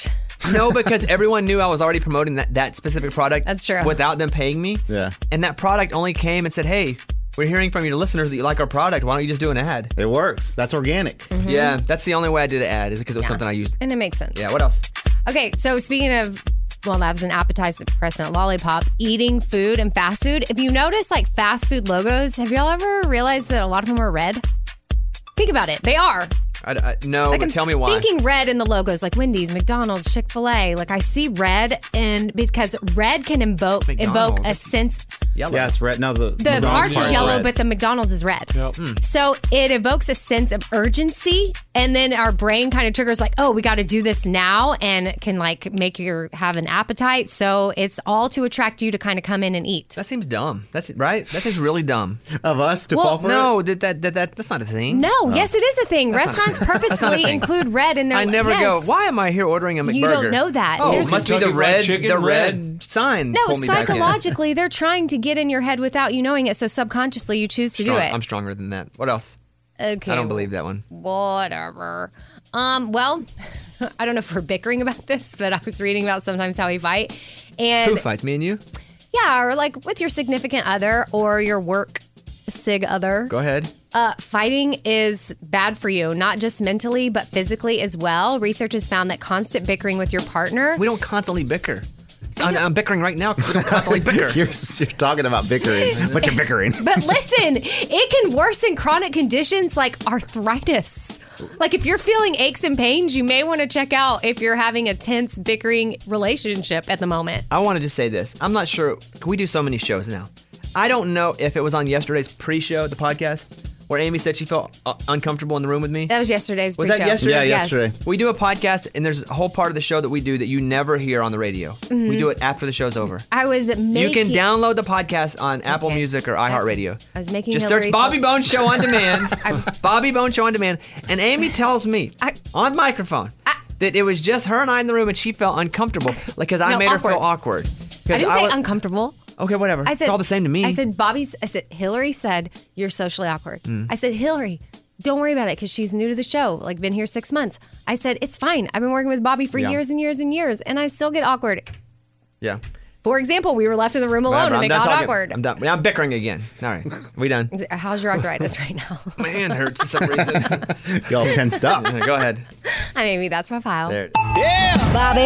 No, because everyone knew I was already promoting that, that specific product.
That's true.
Without them paying me.
Yeah.
And that product only came and said, hey, we're hearing from your listeners that you like our product. Why don't you just do an ad?
It works. That's organic.
Mm-hmm.
Yeah, that's the only way I did an ad is because it was something I used.
And it makes sense.
Yeah, what else?
Okay, so speaking of, well, that was an appetizer suppressant lollipop, eating food and fast food. If you notice like fast food logos, have y'all ever realized that a lot of them are red? Think about it. They are.
I, I, no,
Like,
but
I'm
tell me why.
Thinking red in the logos, like Wendy's, McDonald's, Chick-fil-A. Like I see red, and because red can invoke
McDonald's.
evoke a sense.
Yellow.
Yeah, it's red. No, the
The
McDonald's
arch
part
is yellow,
red.
but the McDonald's is red.
Yep.
So it evokes a sense of urgency, and then our brain kind of triggers like, oh, we got to do this now, and can like make you have an appetite. So it's all to attract you to kind of come in and eat.
That seems dumb. That's right. That seems really dumb.
Of us to
Well,
fall for
no,
it?
that, that that that that's not a thing.
No, yes, it is a thing.
That's not-
Restaurants
that's not a
purposefully
thing.
include red in their.
I never
yes.
go, why am I here ordering a McBurger?
You don't know that.
Oh,
There's-
it must be the
Kentucky Fried
red,
Chicken
the red,
red.
sign.
No,
pulled me back in.
psychologically, they're trying to get in your head without you knowing it. So subconsciously, you choose to
Strong-
do it.
I'm stronger than that. What else?
Okay.
I don't believe that one.
Whatever. Um, well, I don't know if we're bickering about this, but I was reading about sometimes how we fight. And
Who fights, me and you?
yeah, or like with your significant other or your work sig other.
Go ahead.
Uh, fighting is bad for you, not just mentally, but physically as well. Research has found that constant bickering with your partner.
We don't constantly bicker. I'm, I'm bickering right now because we don't constantly bicker.
You're, you're talking about bickering, but you're bickering.
But listen, it can worsen chronic conditions like arthritis. Like if you're feeling aches and pains, you may want to check out if you're having a tense, bickering relationship at the moment.
I want to just say this. I'm not sure. We do so many shows now. I don't know if it was on yesterday's pre-show, the podcast, where Amy said she felt uh, uncomfortable in the room with me.
That was yesterday's
Was
pre-show.
that yesterday?
Yeah,
Yes.
yesterday.
We do a podcast, and there's a whole part of the show that we do that you never hear on the radio.
Mm-hmm.
We do it after the show's over.
I was making...
You can download the podcast on Apple
Okay.
Music or iHeartRadio.
I was making
Just
Hillary
search Bobby
feel-
Bones Show on Demand.
I was-
Bobby Bones Show on Demand. And Amy tells me
I-
on microphone that it was just her and I in the room, and she felt uncomfortable because I
No,
made her feel
awkward.
awkward.
I didn't say
was-
uncomfortable.
Okay, whatever.
I said
it's all the same to me.
I said Bobby's. I said Hillary said you're socially awkward.
Mm.
I said Hillary, don't worry about it because she's new to the show. Like been here six months. I said it's fine. I've been working with Bobby for
Yeah.
years and years and years, and I still get awkward.
yeah.
For example, we were left in the room alone
Whatever,
and
I'm
it
done
got
talking.
awkward.
I'm done. Now I'm bickering again. All right. We done.
How's your arthritis right now?
My hand hurts for some reason.
Y'all tensed up.
Yeah, go ahead.
I mean, that's my file.
There.
Bobby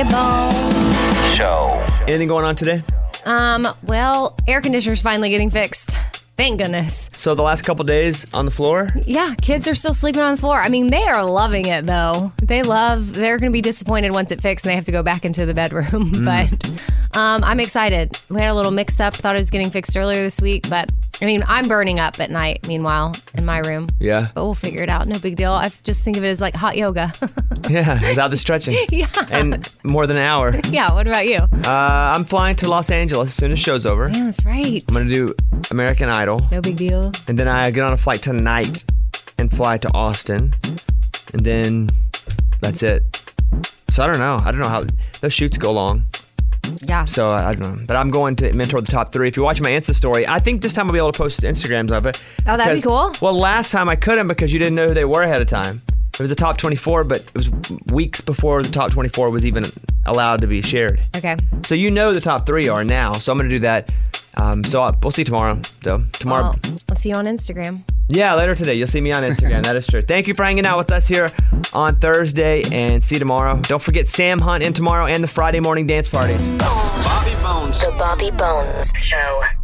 Bones.
Show.
Anything going on today?
Um. Well, air conditioner's finally getting fixed. Thank goodness.
So the last couple days on the floor?
Yeah, kids are still sleeping on the floor. I mean, they are loving it though. They love. They're going to be disappointed once it fixed and they have to go back into the bedroom. But um, I'm excited. We had a little mix up. Thought it was getting fixed earlier this week, but I mean, I'm burning up at night. Meanwhile, in my room.
Yeah.
But we'll figure it out. No big deal. I just think of it as like hot yoga.
Yeah, without the stretching.
Yeah.
And more than an hour.
Yeah. What about you?
Uh, I'm flying to Los Angeles as soon as show's over.
Yeah, that's right.
I'm going to do American Idol.
No big deal.
And then I get on a flight tonight and fly to Austin. And then that's it. So I don't know. I don't know how those shoots go long.
Yeah.
So I, I don't know. But I'm going to mentor the top three. If you watch my Insta story, I think this time I'll be able to post Instagrams of it.
Oh, that'd be
Because-
cool.
Well, last time I couldn't because you didn't know who they were ahead of time. It was the top twenty-four, but it was weeks before the top twenty-four was even allowed to be shared.
Okay.
So you know the top three are now. So I'm going to do that. Um, so I'll, we'll see tomorrow. So tomorrow.
Well, I'll see you on Instagram.
Yeah, later today. You'll see me on Instagram. That is true. Thank you for hanging out with us here on Thursday, and see you tomorrow. Don't forget Sam Hunt in tomorrow and the Friday morning dance parties.
Bobby Bones. The Bobby Bones Show.